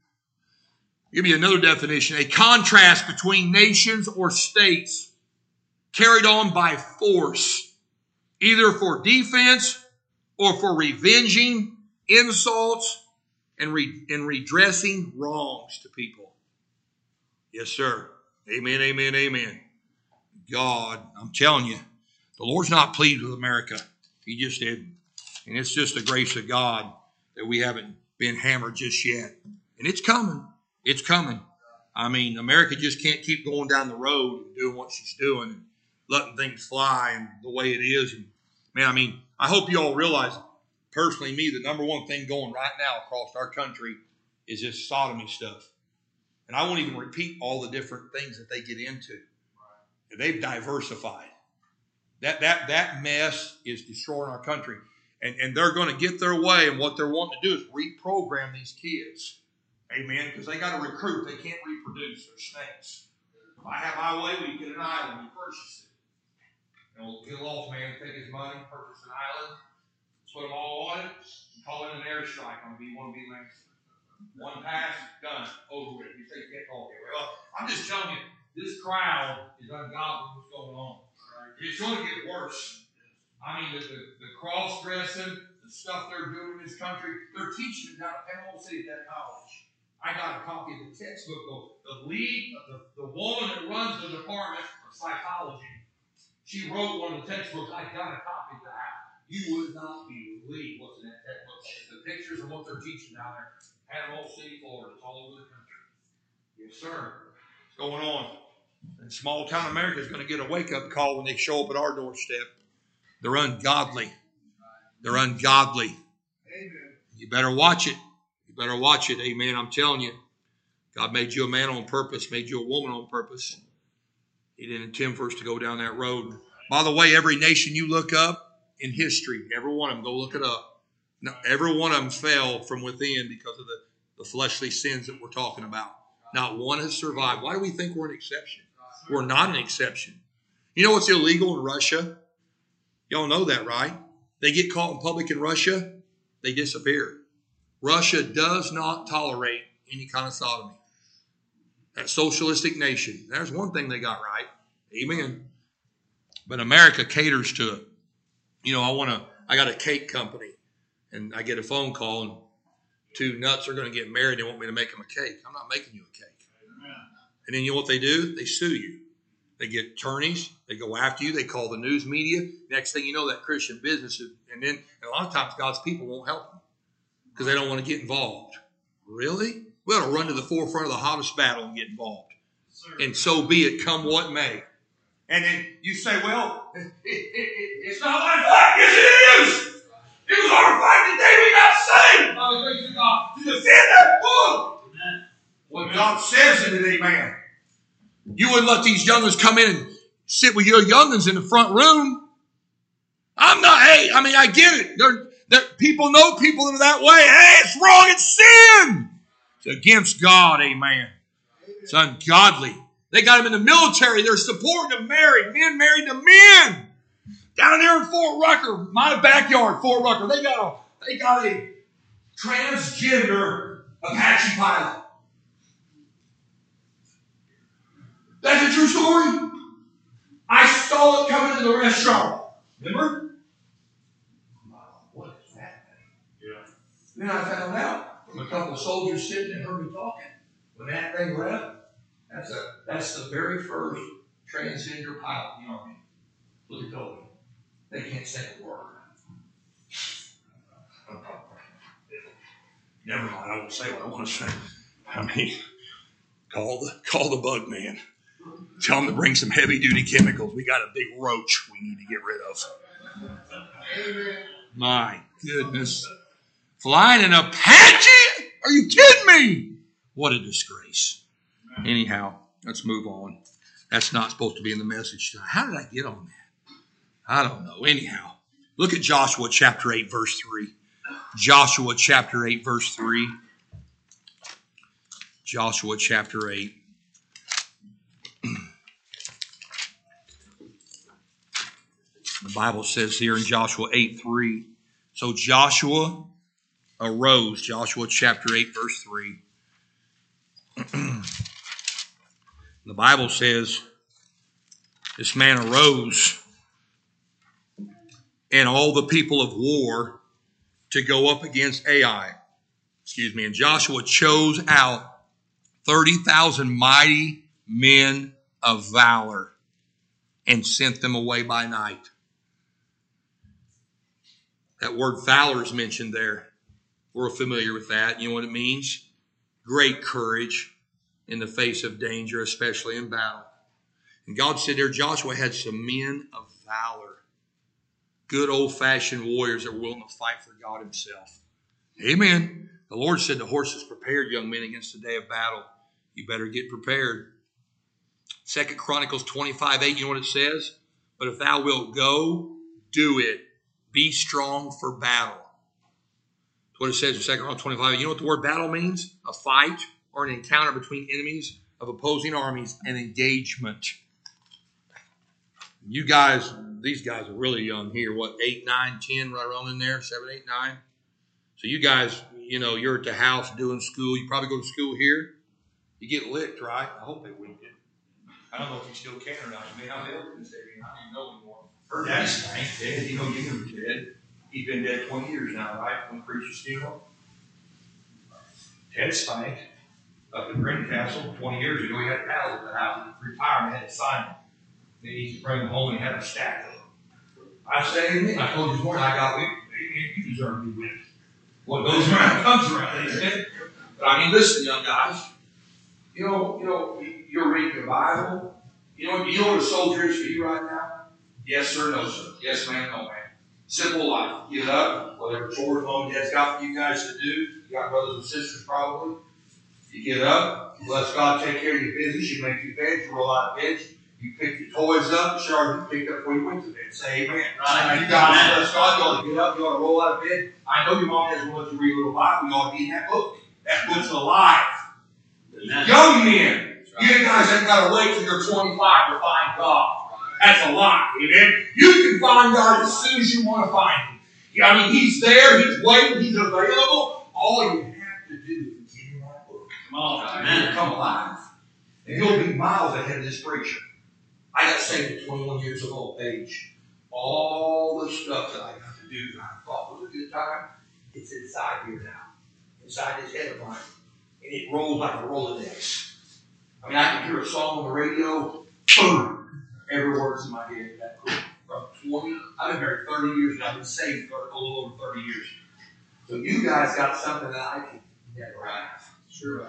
Give you another definition. A contrast between nations or states carried on by force, either for defense or for revenging insults and redressing wrongs to people. Yes, sir. Amen, amen, amen. God, I'm telling you, the Lord's not pleased with America. He just didn't. And it's just the grace of God that we haven't been hammered just yet. And it's coming. It's coming. I mean, America just can't keep going down the road and doing what she's doing and letting things fly and the way it is. And man, I mean, I hope you all realize, personally, me, the number one thing going right now across our country is this sodomy stuff. And I won't even repeat all the different things that they get into. They've diversified. That mess is destroying our country. And they're going to get their way, and what they're wanting to do is reprogram these kids. Amen? Because they got to recruit. They can't reproduce. They're snakes. If I have my way, we get an island. We purchase it. And we'll get a lost man, take his money, purchase an island, put them all on it, call it an airstrike on B1B Langston. One pass, done, over with. You say you can't call it. Well, I'm just telling you, this crowd is ungodly what's going on. It's going to get worse. I mean, the cross-dressing, the stuff they're doing in this country, they're teaching it down at Panama City at that college. I got a copy of the textbook. The lead, the woman that runs the department of psychology, she wrote one of the textbooks. I got a copy of that. You would not believe what's in that textbook. The pictures of what they're teaching down there. Panama City, Florida. It's all over the country. Yes, sir. What's going on? And small town America is going to get a wake-up call when they show up at our doorstep. They're ungodly. They're ungodly. Amen. You better watch it. You better watch it. Amen. I'm telling you. God made you a man on purpose, made you a woman on purpose. He didn't intend for us to go down that road. By the way, every nation you look up in history, every one of them, go look it up. No, every one of them fell from within because of the fleshly sins that we're talking about. Not one has survived. Why do we think we're an exception? We're not an exception. You know what's illegal in Russia? Y'all know that, right? They get caught in public in Russia, they disappear. Russia does not tolerate any kind of sodomy. That socialistic nation. There's one thing they got right. Amen. But America caters to it. You know, I got a cake company, and I get a phone call, and two nuts are going to get married. They want me to make them a cake. I'm not making you a cake. And then you know what they do? They sue you. They get attorneys. They go after you. They call the news media. Next thing you know, that Christian business is, and a lot of times God's people won't help them because they don't want to get involved. Really? We ought to run to the forefront of the hottest battle and get involved. And so be it, come what may. And then you say, well, it's not my fight. Yes, it is. It was our fight the day we got saved. By the grace of God, to defend that book. What God says in it, amen. You wouldn't let these youngins come in and sit with your youngins in the front room. I get it. People know people that are that way. Hey, it's wrong. It's sin. It's against God, amen. It's ungodly. They got them in the military. They're supporting them men married to men. Down there in Fort Rucker, my backyard, Fort Rucker, they got a transgender Apache pilot. That's a true story. I saw it coming to the restaurant. Remember? What is that thing? Yeah. Then I found out from a couple of soldiers sitting and heard me talking. When that thing left, that's the very first transgender pilot in the Army. Look at those. They can't say a word. Never mind, I won't say what I want to say. I mean, call the bug man. Tell him to bring some heavy-duty chemicals. We got a big roach we need to get rid of. My goodness. Flying an Apache? Are you kidding me? What a disgrace. Anyhow, let's move on. That's not supposed to be in the message tonight. How did I get on that? I don't know. Anyhow, look at Joshua chapter 8, verse 3. Joshua chapter 8, verse 3. Joshua chapter 8. The Bible says here in Joshua 8:3, so Joshua arose, Joshua chapter 8, verse 3. The Bible says this man arose and all the people of war to go up against Ai. And Joshua chose out 30,000 mighty men of valor and sent them away by night. That word valor is mentioned there. We're familiar with that. You know what it means? Great courage in the face of danger, especially in battle. And God said there, Joshua had some men of valor. Good old-fashioned warriors that were willing to fight for God himself. Amen. The Lord said the horse is prepared, young men, against the day of battle. You better get prepared. 2 Chronicles 25:8, you know what it says? But if thou wilt go, do it. Be strong for battle. That's what it says in 2 Chronicles 25:8. You know what the word battle means? A fight or an encounter between enemies of opposing armies, an engagement. You guys, these guys are really young here. What, 8, 9, 10, right around in there? 7, 8, 9? So you guys, you know, you're at the house doing school. You probably go to school here. You get licked, right? I hope they wouldn't get. I don't know if you still can or not. You may not be able to this day. I don't even know anymore. Her dad's dead. You know, you was dead. He's been dead 20 years now, right? When preacher's funeral. Ted Spank, up in Greencastle, 20 years ago, he had pals at the house. He retired, had to sign them. Then he used to bring them home and he had them stacked up. I said, amen. I told you this morning, I got with you deserve to be with. What goes around comes around. Amen. But I mean, listen, young guys. You know, you're reading the Bible. You know what a soldier is for you right now? Yes, sir, no, sir. Yes, ma'am, no, ma'am. Simple life. Get up, whatever chores mom and dad's got for you guys to do. You got brothers and sisters probably. You get up, you let God take care of your business. You make your bed, you roll out of bed. You pick your toys up, sure, you picked up before you went to bed. Say amen. Right. You guys, bless God, you ought to get up, you ought to roll out of bed. I know your mom hasn't wanted to read a little Bible. You ought to be in that book. That book's alive. Amen. Young men, you guys ain't got to wait till you're 25 to find God. That's a lie. Amen. You can find God as soon as you want to find Him. I mean, He's there, He's waiting, He's available. All you have to do is get in that book. Come on, man. Come alive. And you'll be miles ahead of this preacher. I got saved at 21 years of old age. All the stuff that I got to do that I thought was a good time, it's inside here now. Inside this head of mine. And it rolls like a Rolodex. I mean, I can hear a song on the radio, boom, every word's in my head that quick. From 20, I've been married 30 years now. I've been saved for a little over 30 years. So you guys got something that I can never have. Sure.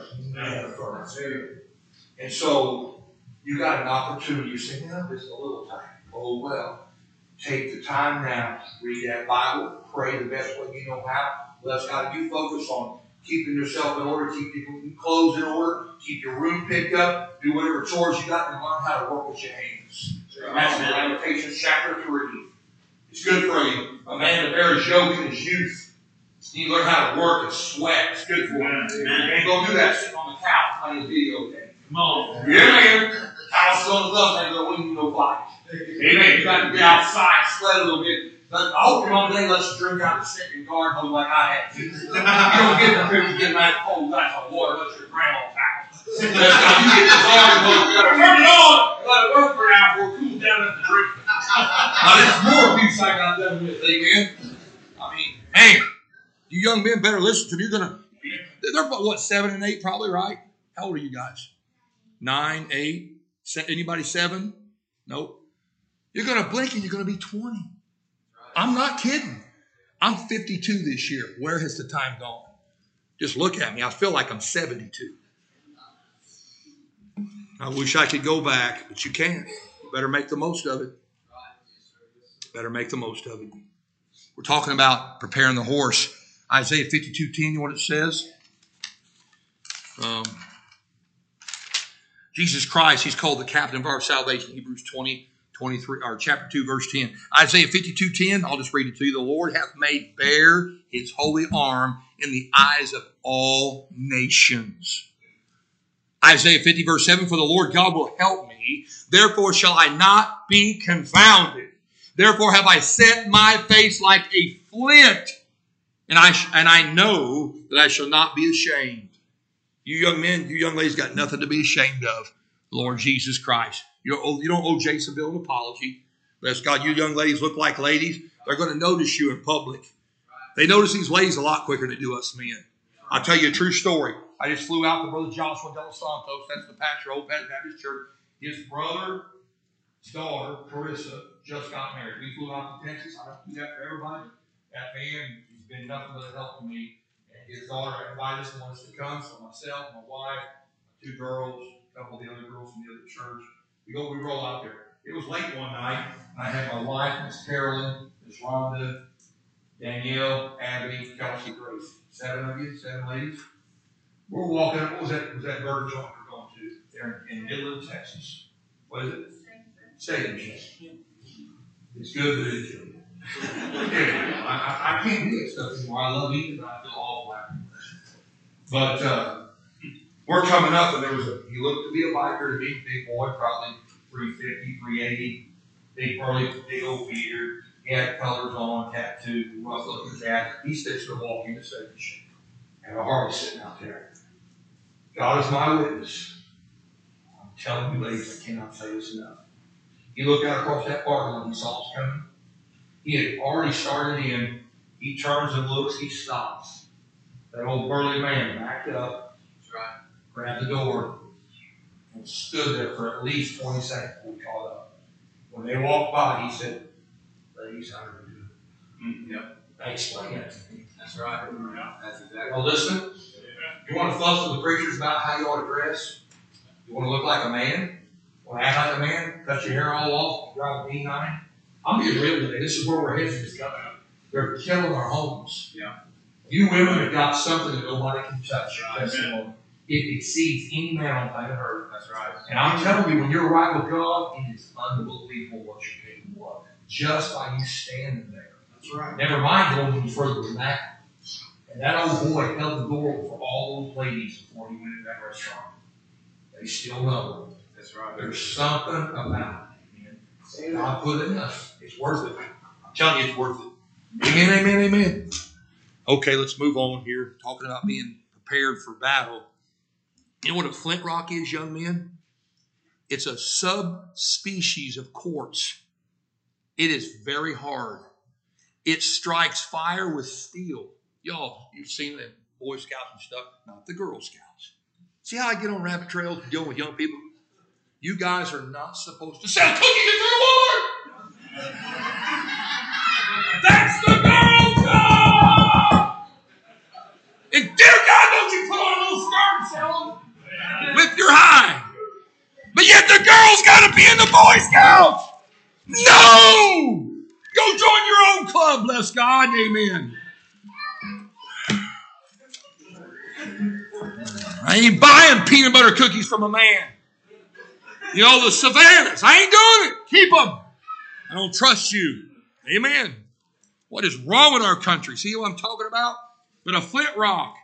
Never. And so you got an opportunity. You say, no, this is a little time. Oh, well. Take the time now. Read that Bible. Pray the best way you know how. Bless God. You focus on keeping yourself in order. Keep your clothes in order. Keep your room picked up. Do whatever chores you got and learn how to work with your hands. That's in Lamentations chapter 3. It's good for you. A man that bears yoke in his youth. You learn how to work and sweat. It's good for you. And go do that sitting on the couch playing a video game. Come on. Yeah, man. Towel still on the glove and go win no fight. Amen. You got to be outside, sweat a little bit. I hope your mom today lets you drink out of the stinking garden hose like I had to. You don't get the food, you get nice cold glass of water, let your grandma towel. You get the garden hose, you got to turn it on, let it work for an hour before it cools down at the drink. Now, there's more abuse I got done with, amen. I mean, man, you young men better listen to me. They're what, 7 and 8 probably, right? How old are you guys? 9, 8? Anybody 7? Nope. You're going to blink and you're going to be 20. I'm not kidding. I'm 52 this year. Where has the time gone? Just look at me. I feel like I'm 72. I wish I could go back, but you can't. You better make the most of it. Better make the most of it. We're talking about preparing the horse. Isaiah 52:10, you know what it says? Jesus Christ, He's called the captain of our salvation. Hebrews 20:23, or chapter 2, verse 10. Isaiah 52:10, I'll just read it to you. The Lord hath made bare His holy arm in the eyes of all nations. Isaiah 50, verse 7, for the Lord God will help me. Therefore shall I not be confounded. Therefore have I set my face like a flint, and I know that I shall not be ashamed. You young men, you young ladies got nothing to be ashamed of. Lord Jesus Christ. You don't owe Jasonville an apology. Bless God, you young ladies look like ladies. They're going to notice you in public. They notice these ladies a lot quicker than they do us men. I'll tell you a true story. I just flew out to Brother Joshua De Los Santos. That's the pastor of Old Baptist Church. His brother's daughter, Carissa, just got married. We flew out to Texas. I don't do that for everybody. That man has been nothing but a help to me. And his daughter invited us and wanted us to come. So myself, my wife, my 2 girls, a couple of the other girls from the other church, we roll out there. It was late one night. I had my wife, Miss Carolyn, Miss Rhonda, Danielle, Abby, Kelsey, Grace. 7 of you, 7 ladies. We're walking up. What was that? Was that burger joint we're going to there in Midland, Texas? What is it? Steak. It's good, but it's good. I can't do that stuff anymore. I love eating, but I feel awful afterwards. But we're coming up, and he looked to be a biker, a big boy, probably 350, 380, big burly, big old beard. He had colors on, tattoo, rough looking cat. He's fixing to walk in the station. And a Harley sitting out there. God is my witness. I'm telling you, ladies, I cannot say this enough. He looked out across that parking lot and he saw us coming. He had already started in. He turns and looks. He stops. That old burly man backed up, grabbed the door, and stood there for at least 20 seconds before we caught up. When they walked by, he said, "Ladies, how are you doing?" Yep. I explained that to me. That's right. Yeah. That's exactly. Well, listen. You want to fuss with the preachers about how you ought to dress? You want to look like a man? Want to act like a man? Cut your hair all off? Drive a D9? I'm being real today. This is where we're heading this coming. They're killing our homes. Yeah. You women have got something that nobody can touch. Right. It exceeds any man on planet Earth. That's right. And I'm telling you, when you're right with God, it is unbelievable what you're capable of. Just by you standing there. That's right. Never mind going any further than that. And that old boy held the door for all those ladies before he went into that restaurant. They still know. That's right. There's something about it. God put it in us. It's worth it. I'm telling you, it's worth it. Amen, amen, amen. Okay, let's move on here. Talking about being prepared for battle. You know what a flint rock is, young men? It's a subspecies of quartz. It is very hard. It strikes fire with steel. Y'all, you've seen the Boy Scouts and stuff, not the Girl Scouts. See how I get on rabbit trails dealing with young people? You guys are not supposed to sell cookies if you're a woman. That's the girl job. And dear God, don't you put on a little skirt and sell them with your high. But yet the girl's got to be in the Boy Scouts. No! Go join your own club, bless God, amen. I ain't buying peanut butter cookies from a man. You know, the Savannahs. I ain't doing it. Keep them. I don't trust you. Amen. What is wrong with our country? See what I'm talking about? But a flint rock,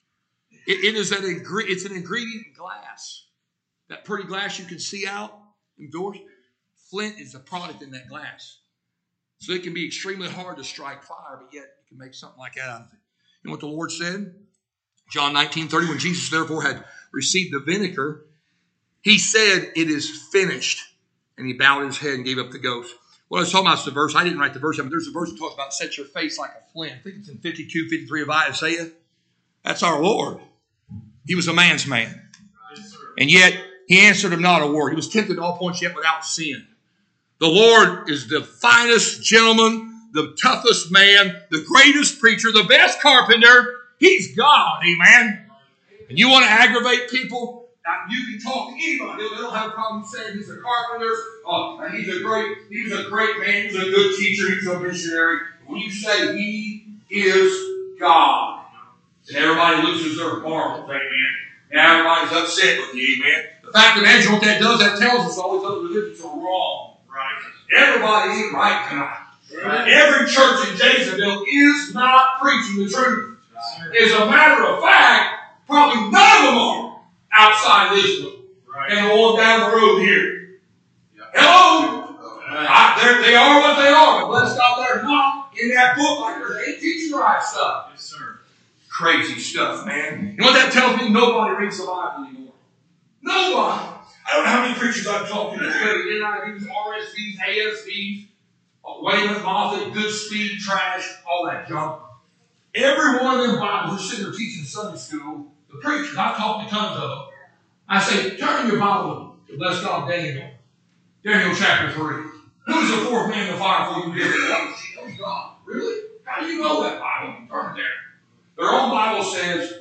it's an ingredient in glass. That pretty glass you can see out indoors. Flint is a product in that glass. So it can be extremely hard to strike fire, but yet you can make something like that out of it. You know what the Lord said? John 19:30, when Jesus therefore had received the vinegar, he said, "It is finished." And he bowed his head and gave up the ghost. What I was talking about is the verse. I didn't write the verse down, but there's a verse that talks about set your face like a flint. I think it's in 52, 53 of Isaiah. That's our Lord. He was a man's man. And yet he answered him not a word. He was tempted at all points yet without sin. The Lord is the finest gentleman, the toughest man, the greatest preacher, the best carpenter. He's God, amen. And you want to aggravate people? You can talk to anybody. They don't have a problem saying he's a carpenter. He's a great man. He's a good teacher. He's a missionary. When you say he is God, then everybody loses their marbles, amen. And everybody's upset with you, amen. The fact of the matter, what that does, that tells us all these other religions are wrong. Right. Everybody ain't right tonight. Right. Every church in Jezebel is not preaching the truth. As a matter of fact, probably none of them are outside of Israel. Right. And the one down the road here. Yeah. Hello? They are what they are, but bless God, they're not in that book like they ain't teaching right stuff. Yes, sir. Crazy stuff, man. You know what that tells me? Nobody reads the Bible anymore. Nobody. I don't know how many preachers I've talked to. NIVs, RSVs, ASVs, Weymouth, Moffat, Good Speed, Trash, all that junk. Every one of them Bibles are sitting there teaching Sunday school. The preachers, I've talked to tons of them. I say, turn your Bible to But bless God, Daniel. Daniel chapter 3. Who's the fourth man in the fire for you did? Oh, God. Really? How do you know that Bible? Turn there. Their own Bible says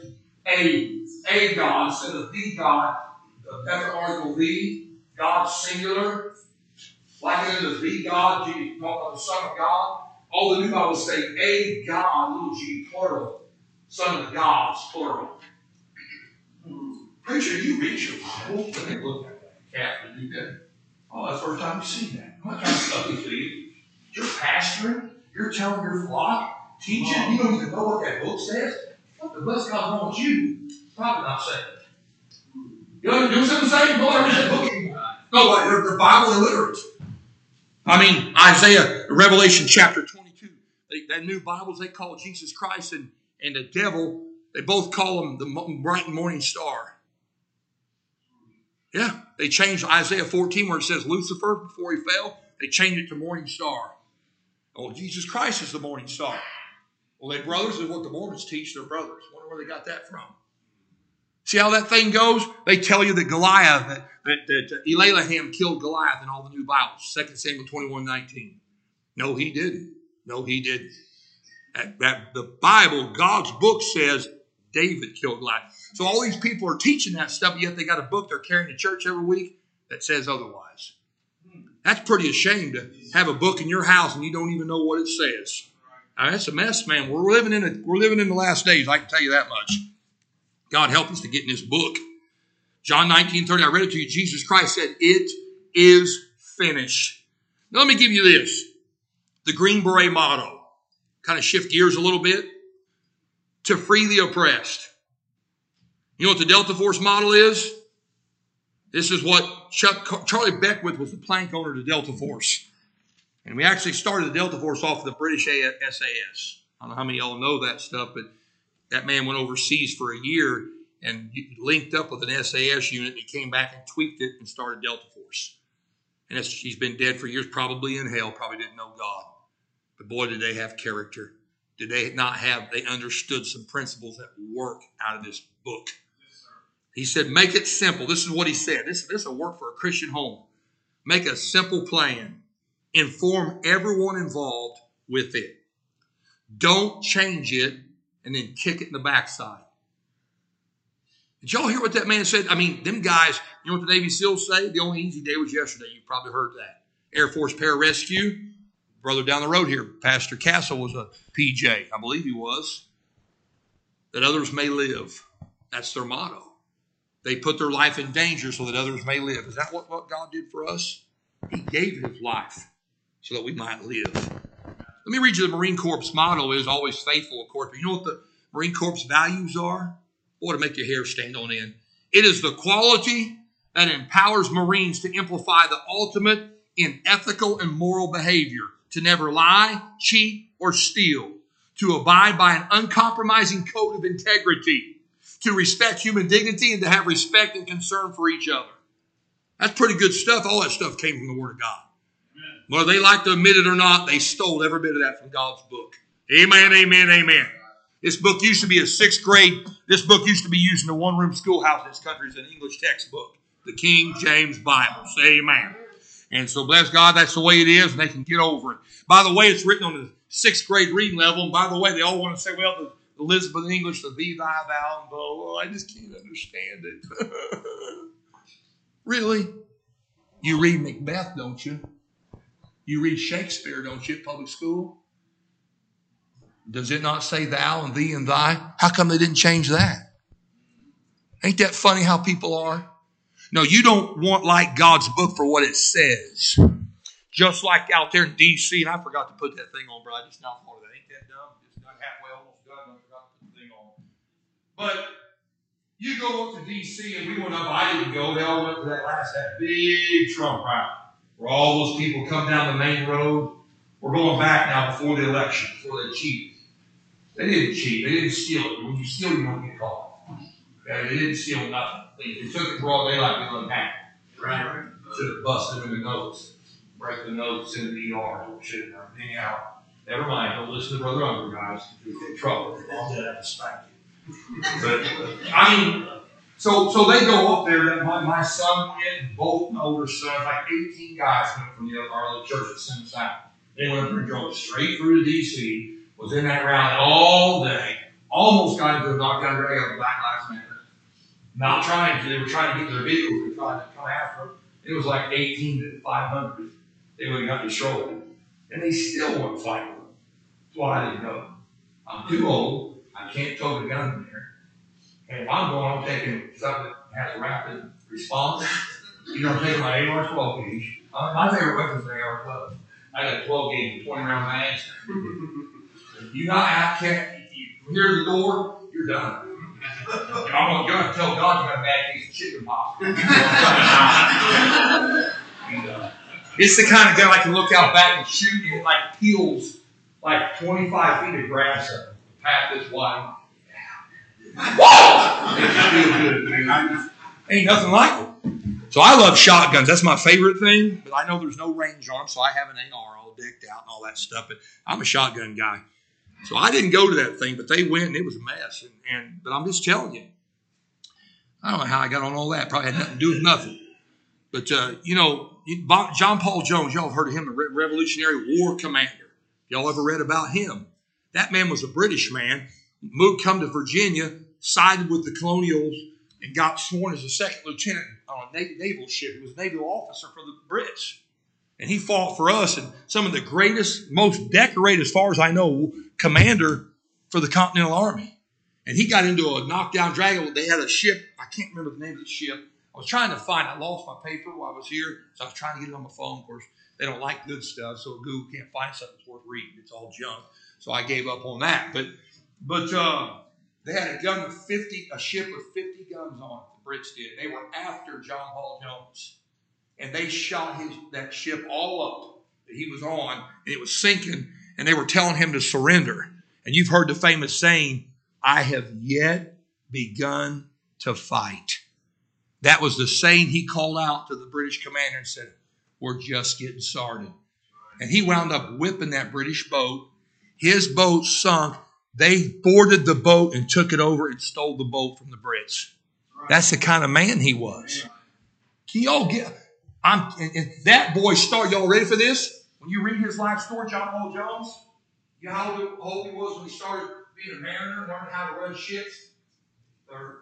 a God instead of the God. The definite article the, God singular. Like it is the God, Jesus talk about the Son of God. All the new Bibles say a God, little g, plural. Son of God's plural. Preacher, you read your Bible? Let me look at that. Catherine, you did. Oh, that's the first time you've seen that. What kind of stuff is these? You're pastoring. You're telling your flock, teaching. You don't even know what that book says. What the bless God's wrong with you? Probably not saying. You know what I'm saying? Don't ever read that book anymore. No, they're Bible illiterate. I mean, Isaiah, Revelation chapter 22. That new Bibles they call Jesus Christ and the devil, they both call him the bright morning star. Yeah, they changed Isaiah 14 where it says Lucifer before he fell. They changed it to morning star. Oh, Jesus Christ is the morning star. Well, they brothers is what the Mormons teach their brothers. I wonder where they got that from. See how that thing goes? They tell you that Goliath, that Elilaham killed Goliath in all the new Bibles. 2 Samuel 21:19. No, he didn't. No, he didn't. The Bible, God's book says David killed Goliath. So all these people are teaching that stuff, yet they got a book they're carrying to church every week that says otherwise. That's pretty ashamed to have a book in your house and you don't even know what it says. Now, that's a mess, man. We're living in the last days. I can tell you that much. God help us to get in this book. John 19:30, I read it to you. Jesus Christ said, "It is finished." Now let me give you this. The Green Beret motto. Kind of shift gears a little bit. To free the oppressed. You know what the Delta Force model is? This is what Charlie Beckwith was the plank owner of the Delta Force. And we actually started the Delta Force off of the British SAS. I don't know how many of y'all know that stuff, but that man went overseas for a year and linked up with an SAS unit. And he came back and tweaked it and started Delta Force. And he's been dead for years, probably in hell, probably didn't know God. But boy, did they have character. Did they not have, they understood some principles that work out of this book. He said, make it simple. This is what he said. This will work for a Christian home. Make a simple plan. Inform everyone involved with it. Don't change it and then kick it in the backside. Did y'all hear what that man said? I mean, them guys, you know what the Navy SEALs say? The only easy day was yesterday. You probably heard that. Air Force Pararescue. Brother down the road here, Pastor Castle was a PJ. I believe he was. That others may live. That's their motto. They put their life in danger so that others may live. Is that what God did for us? He gave his life so that we might live. Let me read you the Marine Corps motto is always faithful, of course. But you know what the Marine Corps values are? Boy, to make your hair stand on end. It is the quality that empowers Marines to amplify the ultimate in ethical and moral behavior, to never lie, cheat, or steal, to abide by an uncompromising code of integrity, to respect human dignity, and to have respect and concern for each other. That's pretty good stuff. All that stuff came from the Word of God. Whether they like to admit it or not, they stole every bit of that from God's book. Amen, amen, amen. This book used to be a 6th grade. This book used to be used in a one-room schoolhouse in this country as an English textbook. The King James Bible. Say amen. And so, bless God, that's the way it is, and they can get over it. By the way, it's written on the 6th grade reading level, and by the way, they all want to say, well, the Elizabeth English, the thee, thy, thou, and thou. Oh, I just can't understand it. Really? You read Macbeth, don't you? You read Shakespeare, don't you, at public school? Does it not say thou and thee and thy? How come they didn't change that? Ain't that funny how people are? No, you don't want like God's book for what it says. Just like out there in D.C., and I forgot to put that thing on, bro. I just now thought of that. Ain't that dumb? Just done halfway, almost done, and I forgot to put the thing on. But you go up to D.C., and we went up. I didn't go. They all went to that big Trump rally, where all those people come down the main road. We're going back now before the election, before they cheated. They didn't cheat. They didn't steal it. When you steal, you don't get caught. Okay? They didn't steal nothing. They took it broad daylight and unpacked it. Right? Should have busted them in the nose. Break the nose in the ER. Should have done. Anyhow, never mind. Don't listen to Brother Unger, guys. You'll get in trouble. I'll have to spank you. But, I mean, So they go up there. My son went, both my older sons, like 18 guys went from our little church at Simside. They went up there and drove straight through to D.C., was in that rally all day, almost got into a knockdown drag of Black Lives Matter. Not trying to, they were trying to get to their vehicles, they were trying to come after them. It was like 18 to 500. They would have got destroyed. And they still wouldn't fight with them. That's why I didn't go. I'm too old. I can't tote a gun in there. And if I'm going, I'm taking something that has a rapid response. You know, I'm taking my AR-12 gauge. My favorite weapon is an AR-12. I got 12 gauge, 20 round mags. You hear the door, you're done. And I'm going to tell God you got a bad case of chicken pox. It's the kind of gun I can look out back and shoot, and it like peels like 25 feet of grass up. The path this wide. Whoa! It feels good, man. Ain't nothing like it. So I love shotguns. That's my favorite thing. But I know there's no range on them, so I have an AR all decked out and all that stuff. But I'm a shotgun guy. So I didn't go to that thing, but they went, and it was a mess. But I'm just telling you, I don't know how I got on all that. Probably had nothing to do with nothing. But, John Paul Jones, y'all have heard of him, the Revolutionary War Commander. Y'all ever read about him? That man was a British man, come to Virginia, sided with the Colonials, and got sworn as a second lieutenant on a naval ship. He was a naval officer for the Brits. And he fought for us, and some of the greatest, most decorated, as far as I know, commander for the Continental Army. And he got into a knockdown drag. They had a ship. I can't remember the name of the ship. I was trying to find it. I lost my paper while I was here, so I was trying to get it on my phone. Of course, they don't like good stuff, so Google can't find something that's worth reading. It's all junk. So I gave up on that. But they had a ship with 50 guns on it. The Brits did. They were after John Paul Jones. And they shot that ship all up that he was on, and it was sinking, and they were telling him to surrender. And you've heard the famous saying, I have yet begun to fight. That was the saying he called out to the British commander and said, we're just getting started. And he wound up whipping that British boat. His boat sunk. They boarded the boat and took it over and stole the boat from the Brits. That's the kind of man he was. Can y'all get... and that boy started, y'all ready for this? When you read his life story, John Paul Jones, you know how old he was when he started being a mariner, learning how to run ships? 13.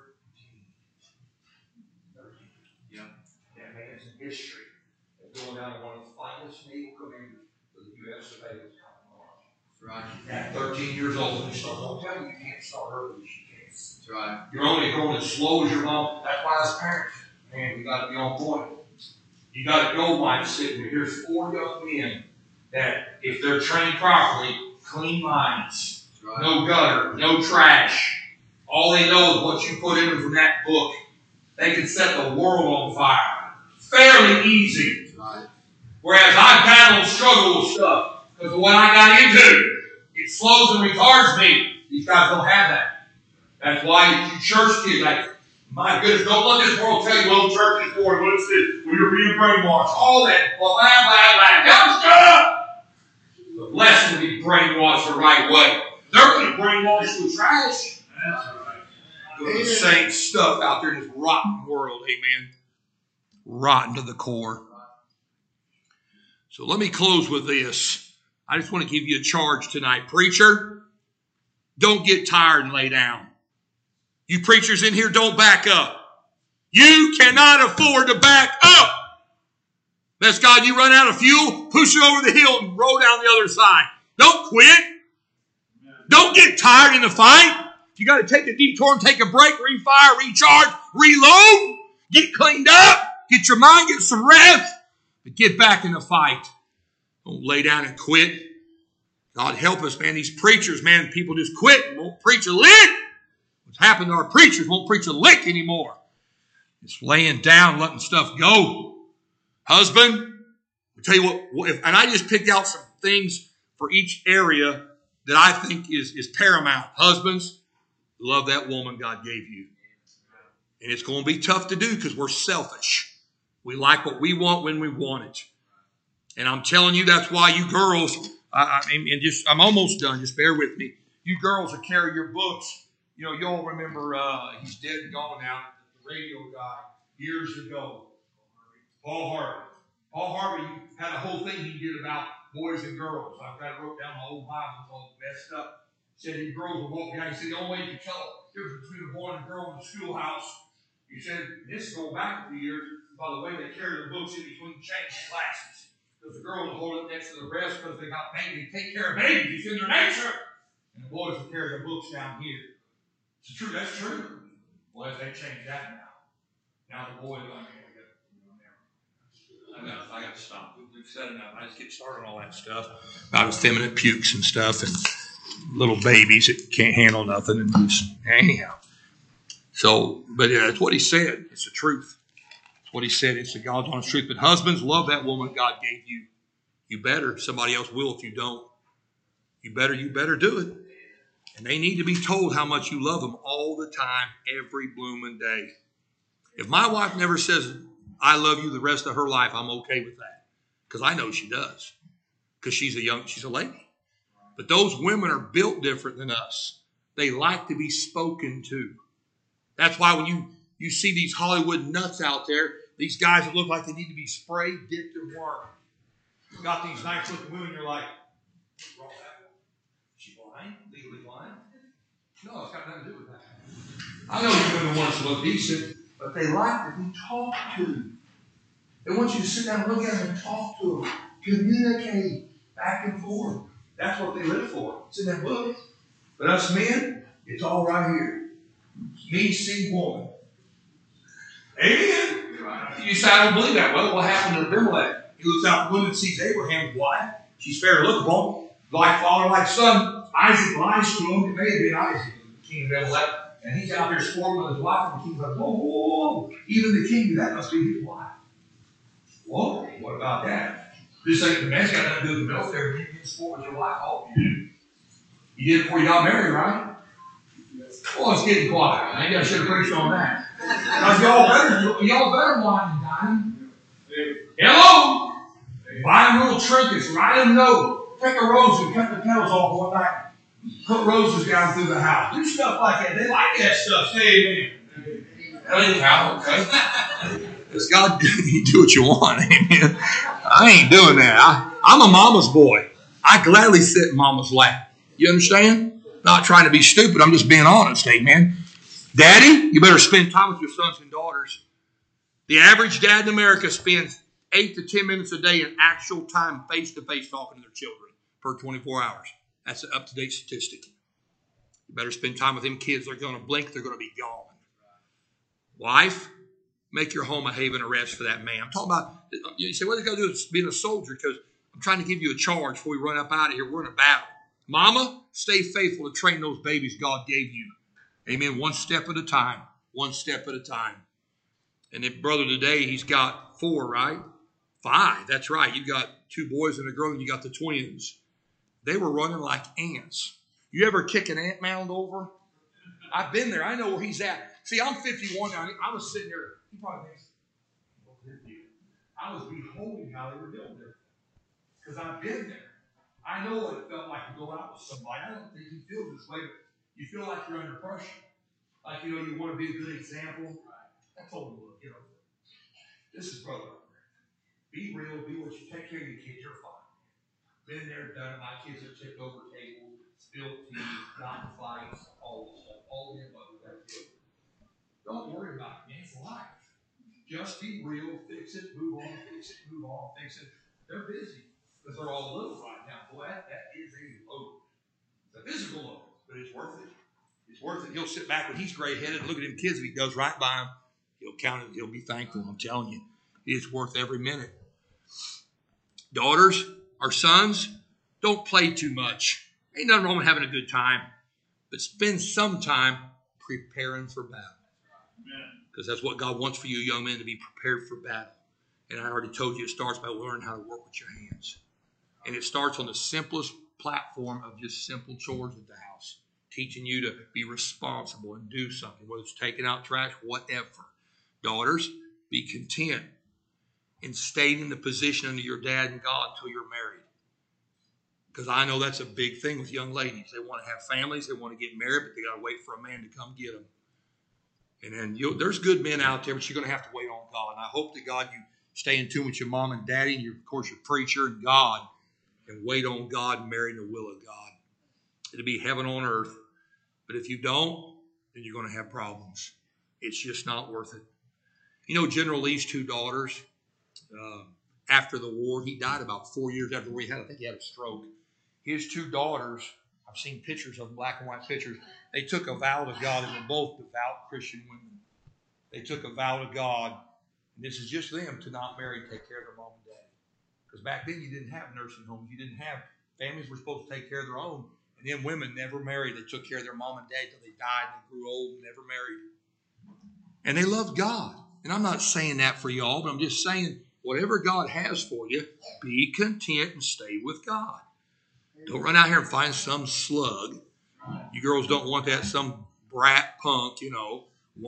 Yeah. That man's in history. They're going down to one of the finest naval commanders for the U.S. surveillance company. Right. At 13 years old, when you start, don't tell you can't start early as you can. That's right. You're only going as slow as your mom. That's why as parents, man, we got to be on point. You got a gold mine sitting here. Here's 4 young men that, if they're trained properly, clean minds, right. No gutter, no trash. All they know is what you put in them from that book. They can set the world on fire. Fairly easy. Right. Whereas I battle and struggle with stuff because of what I got into. It slows and retards me. These guys don't have that. That's why you church kids, like, my goodness, don't let this world tell you what church is for. What's this? Well, you're being brainwashed. All that. Blah, blah, blah, blah. Y'all shut up. The blessed will be brainwashed the right way. They're going to brainwash you with trash. That's right. The same stuff out there in this rotten world. Amen. Rotten to the core. So let me close with this. I just want to give you a charge tonight. Preacher, don't get tired and lay down. You preachers in here, don't back up. You cannot afford to back up. That's God, you run out of fuel, push it over the hill and roll down the other side. Don't quit. Don't get tired in the fight. You got to take a detour and take a break, refire, recharge, reload, get cleaned up, get your mind, get some rest, but get back in the fight. Don't lay down and quit. God help us, man. These preachers, man, people just quit and won't preach a lick. What's happened to our preachers? Won't preach a lick anymore. Just laying down, letting stuff go. Husband, I'll tell you what, and I just picked out some things for each area that I think is paramount. Husbands, love that woman God gave you. And it's going to be tough to do because we're selfish. We like what we want when we want it. And I'm telling you, that's why you girls, I'm almost done. Just bear with me. You girls that carry your books, you know, y'all remember, he's dead and gone now, the radio guy years ago. Paul Harvey. Paul Harvey had a whole thing he did about boys and girls. I've got it wrote down my old Bible. It's all messed up. He said these girls would walk behind. He said the only way you can tell the difference between a boy and a girl in the schoolhouse. He said, this is going back a few years, by the way they carry their books in between changing classes. Because the girls will hold it next to the breast because they got babies. They take care of babies. It's in their nature. And the boys will carry their books down here. It's true. That's true. Boys, they changed that now. Now the boys, I got to stop. We've said enough. I just get started on all that stuff about effeminate pukes and stuff and little babies that can't handle nothing. And just, anyhow. So, but yeah, that's what he said. It's the truth. It's what he said. It's the God's honest truth. But husbands, love that woman God gave you. You better. Somebody else will if you don't. You better do it. And they need to be told how much you love them all the time, every blooming day. If my wife never says, I love you the rest of her life, I'm okay with that. Because I know she does. Because she's a lady. But those women are built different than us. They like to be spoken to. That's why when you see these Hollywood nuts out there, these guys that look like they need to be sprayed, dipped, and wormed. You've got these nice looking women, you're like, what's wrong with that one? Is she blind? Legally blind? No, it's got nothing to do with that. I know you women want to look decent, but they like to be talked to. They want you to sit down and look at them and talk to them. Communicate back and forth. That's what they live for. It's in that book. But us men, it's all right here. Me see woman. Amen. You say, I don't believe that. Well, what happened to Abimelech? He looks out the window and sees Abraham's wife. She's fair to look upon. Like father, like son. Isaac lies to him. It may have been Isaac, the king of Abimelech. And he's out there sporting with his wife. And the king's like, whoa, whoa, whoa. Even the king, that must be his wife. Whoa, what about that? This ain't the man's got nothing to do with the military. You can sport with your wife. Oh, you do. You did it before you got married, right? Well, it's getting quiet. Maybe I should have preached on that. Y'all better wine and dine. Hello? Buy them little trinkets. Write them notes. Take a rose and cut the petals off one night. Put roses down through the house. Do stuff like that. They like that stuff. Say amen. Anyhow, okay. Because God, you do what you want. Amen. I ain't doing that. I'm a mama's boy. I gladly sit in mama's lap. You understand? Not trying to be stupid. I'm just being honest. Amen. Daddy, you better spend time with your sons and daughters. The average dad in America spends 8 to 10 minutes a day in actual time, face-to-face, talking to their children per 24 hours. That's an up-to-date statistic. You better spend time with them kids. They're going to blink. They're going to be gone. Wife, make your home a haven of rest for that man. I'm talking about, you say, what do you got to do with being a soldier? Because I'm trying to give you a charge before we run up out of here. We're in a battle. Mama, stay faithful to train those babies God gave you. Amen. One step at a time. One step at a time. And then brother today, he's got 4, right? 5. That's right. You've got 2 boys and a girl, and you got the twins. They were running like ants. You ever kick an ant mound over? I've been there. I know where he's at. See, I'm 51 now. I was sitting there. He probably thinks, I was beholding how they were doing it. Because I've been there. I know what it felt like to go out with somebody. I don't think you feel this way, but you feel like you're under pressure. Like, you want to be a good example. I told him, look, this is brother up there. Be real, be what you take care of your kids, you're fine. Been there, done it. My kids have tipped over tables, spilled tea, gotten fights, all this stuff. All the above that too. Don't worry about it, man. It's life. Just be real, fix it, move on, fix it, move on, fix it. They're busy. Because they're all little right now. Boy, that is a load. It's a physical load, but it's worth it. It's worth it. He'll sit back when he's gray-headed and look at them kids. If he goes right by them, he'll count it. He'll be thankful. I'm telling you. It's worth every minute. Daughters or sons, don't play too much. Ain't nothing wrong with having a good time. But spend some time preparing for battle. Because that's what God wants for you, young men, to be prepared for battle. And I already told you it starts by learning how to work with your hands. And it starts on the simplest platform of just simple chores at the house. Teaching you to be responsible and do something, whether it's taking out trash, whatever. Daughters, be content in staying in the position under your dad and God until you're married. Because I know that's a big thing with young ladies. They want to have families, they want to get married, but they got to wait for a man to come get them. And there's good men out there, but you're going to have to wait on God. And I hope that God, you stay in tune with your mom and daddy, and of course your preacher and God, and wait on God and marry in the will of God. It'll be heaven on earth. But if you don't, then you're going to have problems. It's just not worth it. You know, General Lee's 2 daughters, after the war, he died about 4 years after we had, I think he had a stroke. His 2 daughters, I've seen pictures of them, black and white pictures. They took a vow to God, and they're both devout Christian women. They took a vow to God, and this is just them, to not marry and take care of their mom and dad. Because back then you didn't have nursing homes. You didn't have, families were supposed to take care of their own. And then women never married. They took care of their mom and dad till they died and grew old and never married. And they loved God. And I'm not saying that for y'all, but I'm just saying whatever God has for you, be content and stay with God. Don't run out here and find some slug. You girls don't want that, some brat punk, anyhow.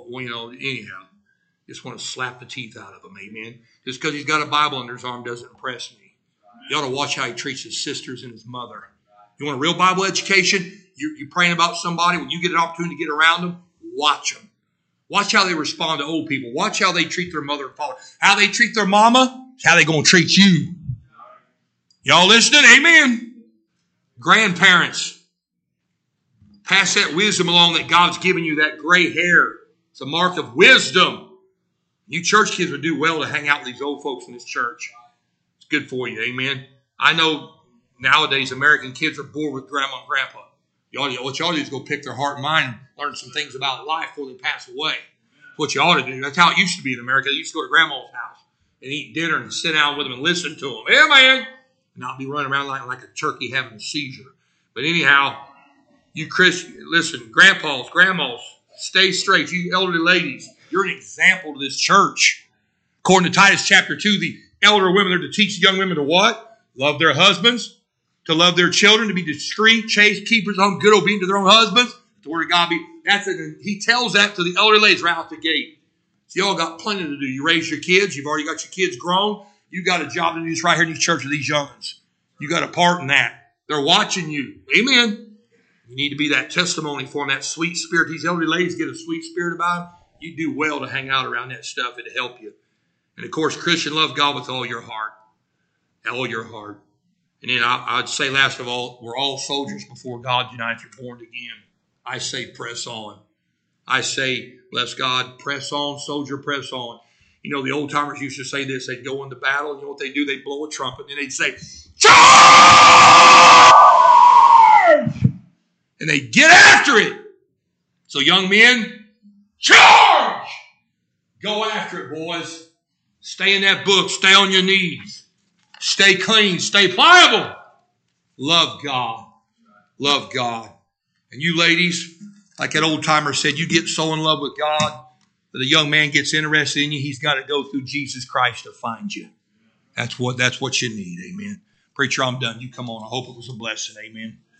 Just want to slap the teeth out of him, amen. Just because he's got a Bible under his arm doesn't impress me. You ought to watch how he treats his sisters and his mother. You want a real Bible education? You're praying about somebody. When you get an opportunity to get around them, watch them. Watch how they respond to old people. Watch how they treat their mother and father. How they treat their mama, how they going to treat you. Y'all listening? Amen. Grandparents, pass that wisdom along that God's given you, that gray hair. It's a mark of wisdom. You church kids would do well to hang out with these old folks in this church. It's good for you. Amen. I know nowadays American kids are bored with grandma and grandpa. What y'all do is go pick their heart and mind and learn some things about life before they pass away. That's what you ought to do. That's how it used to be in America. They used to go to grandma's house and eat dinner and sit down with them and listen to them. Yeah, man. And not be running around like a turkey having a seizure. But anyhow, you Christians, listen, grandpas, grandmas, stay straight. You elderly ladies, you're an example to this church. According to Titus chapter 2, the elder women are to teach the young women to what? Love their husbands, to love their children, to be discreet, chaste, keepers of home, good, obedient to their own husbands. The word of God be, he tells that to the elderly ladies right out the gate. So y'all got plenty to do. You raise your kids. You've already got your kids grown. You got a job to do this right here in these churches, these youngins. You got a part in that. They're watching you. Amen. You need to be that testimony for them, that sweet spirit. These elderly ladies get a sweet spirit about them. You do well to hang out around that stuff. It'll help you. And, of course, Christian, love God with all your heart. All your heart. And then I'd say, last of all, we're all soldiers before God tonight if you're born again. I say press on. I say, bless God, press on, soldier, press on. You know, the old-timers used to say this. They'd go into battle. You know what they'd do? They'd blow a trumpet. And they'd say, charge! And they'd get after it. So, young men, charge! Go after it, boys. Stay in that book. Stay on your knees. Stay clean. Stay pliable. Love God. Love God. And you ladies, like that old-timer said, you get so in love with God that a young man gets interested in you, he's got to go through Jesus Christ to find you. That's what you need. Amen. Preacher, I'm done. You come on. I hope it was a blessing. Amen.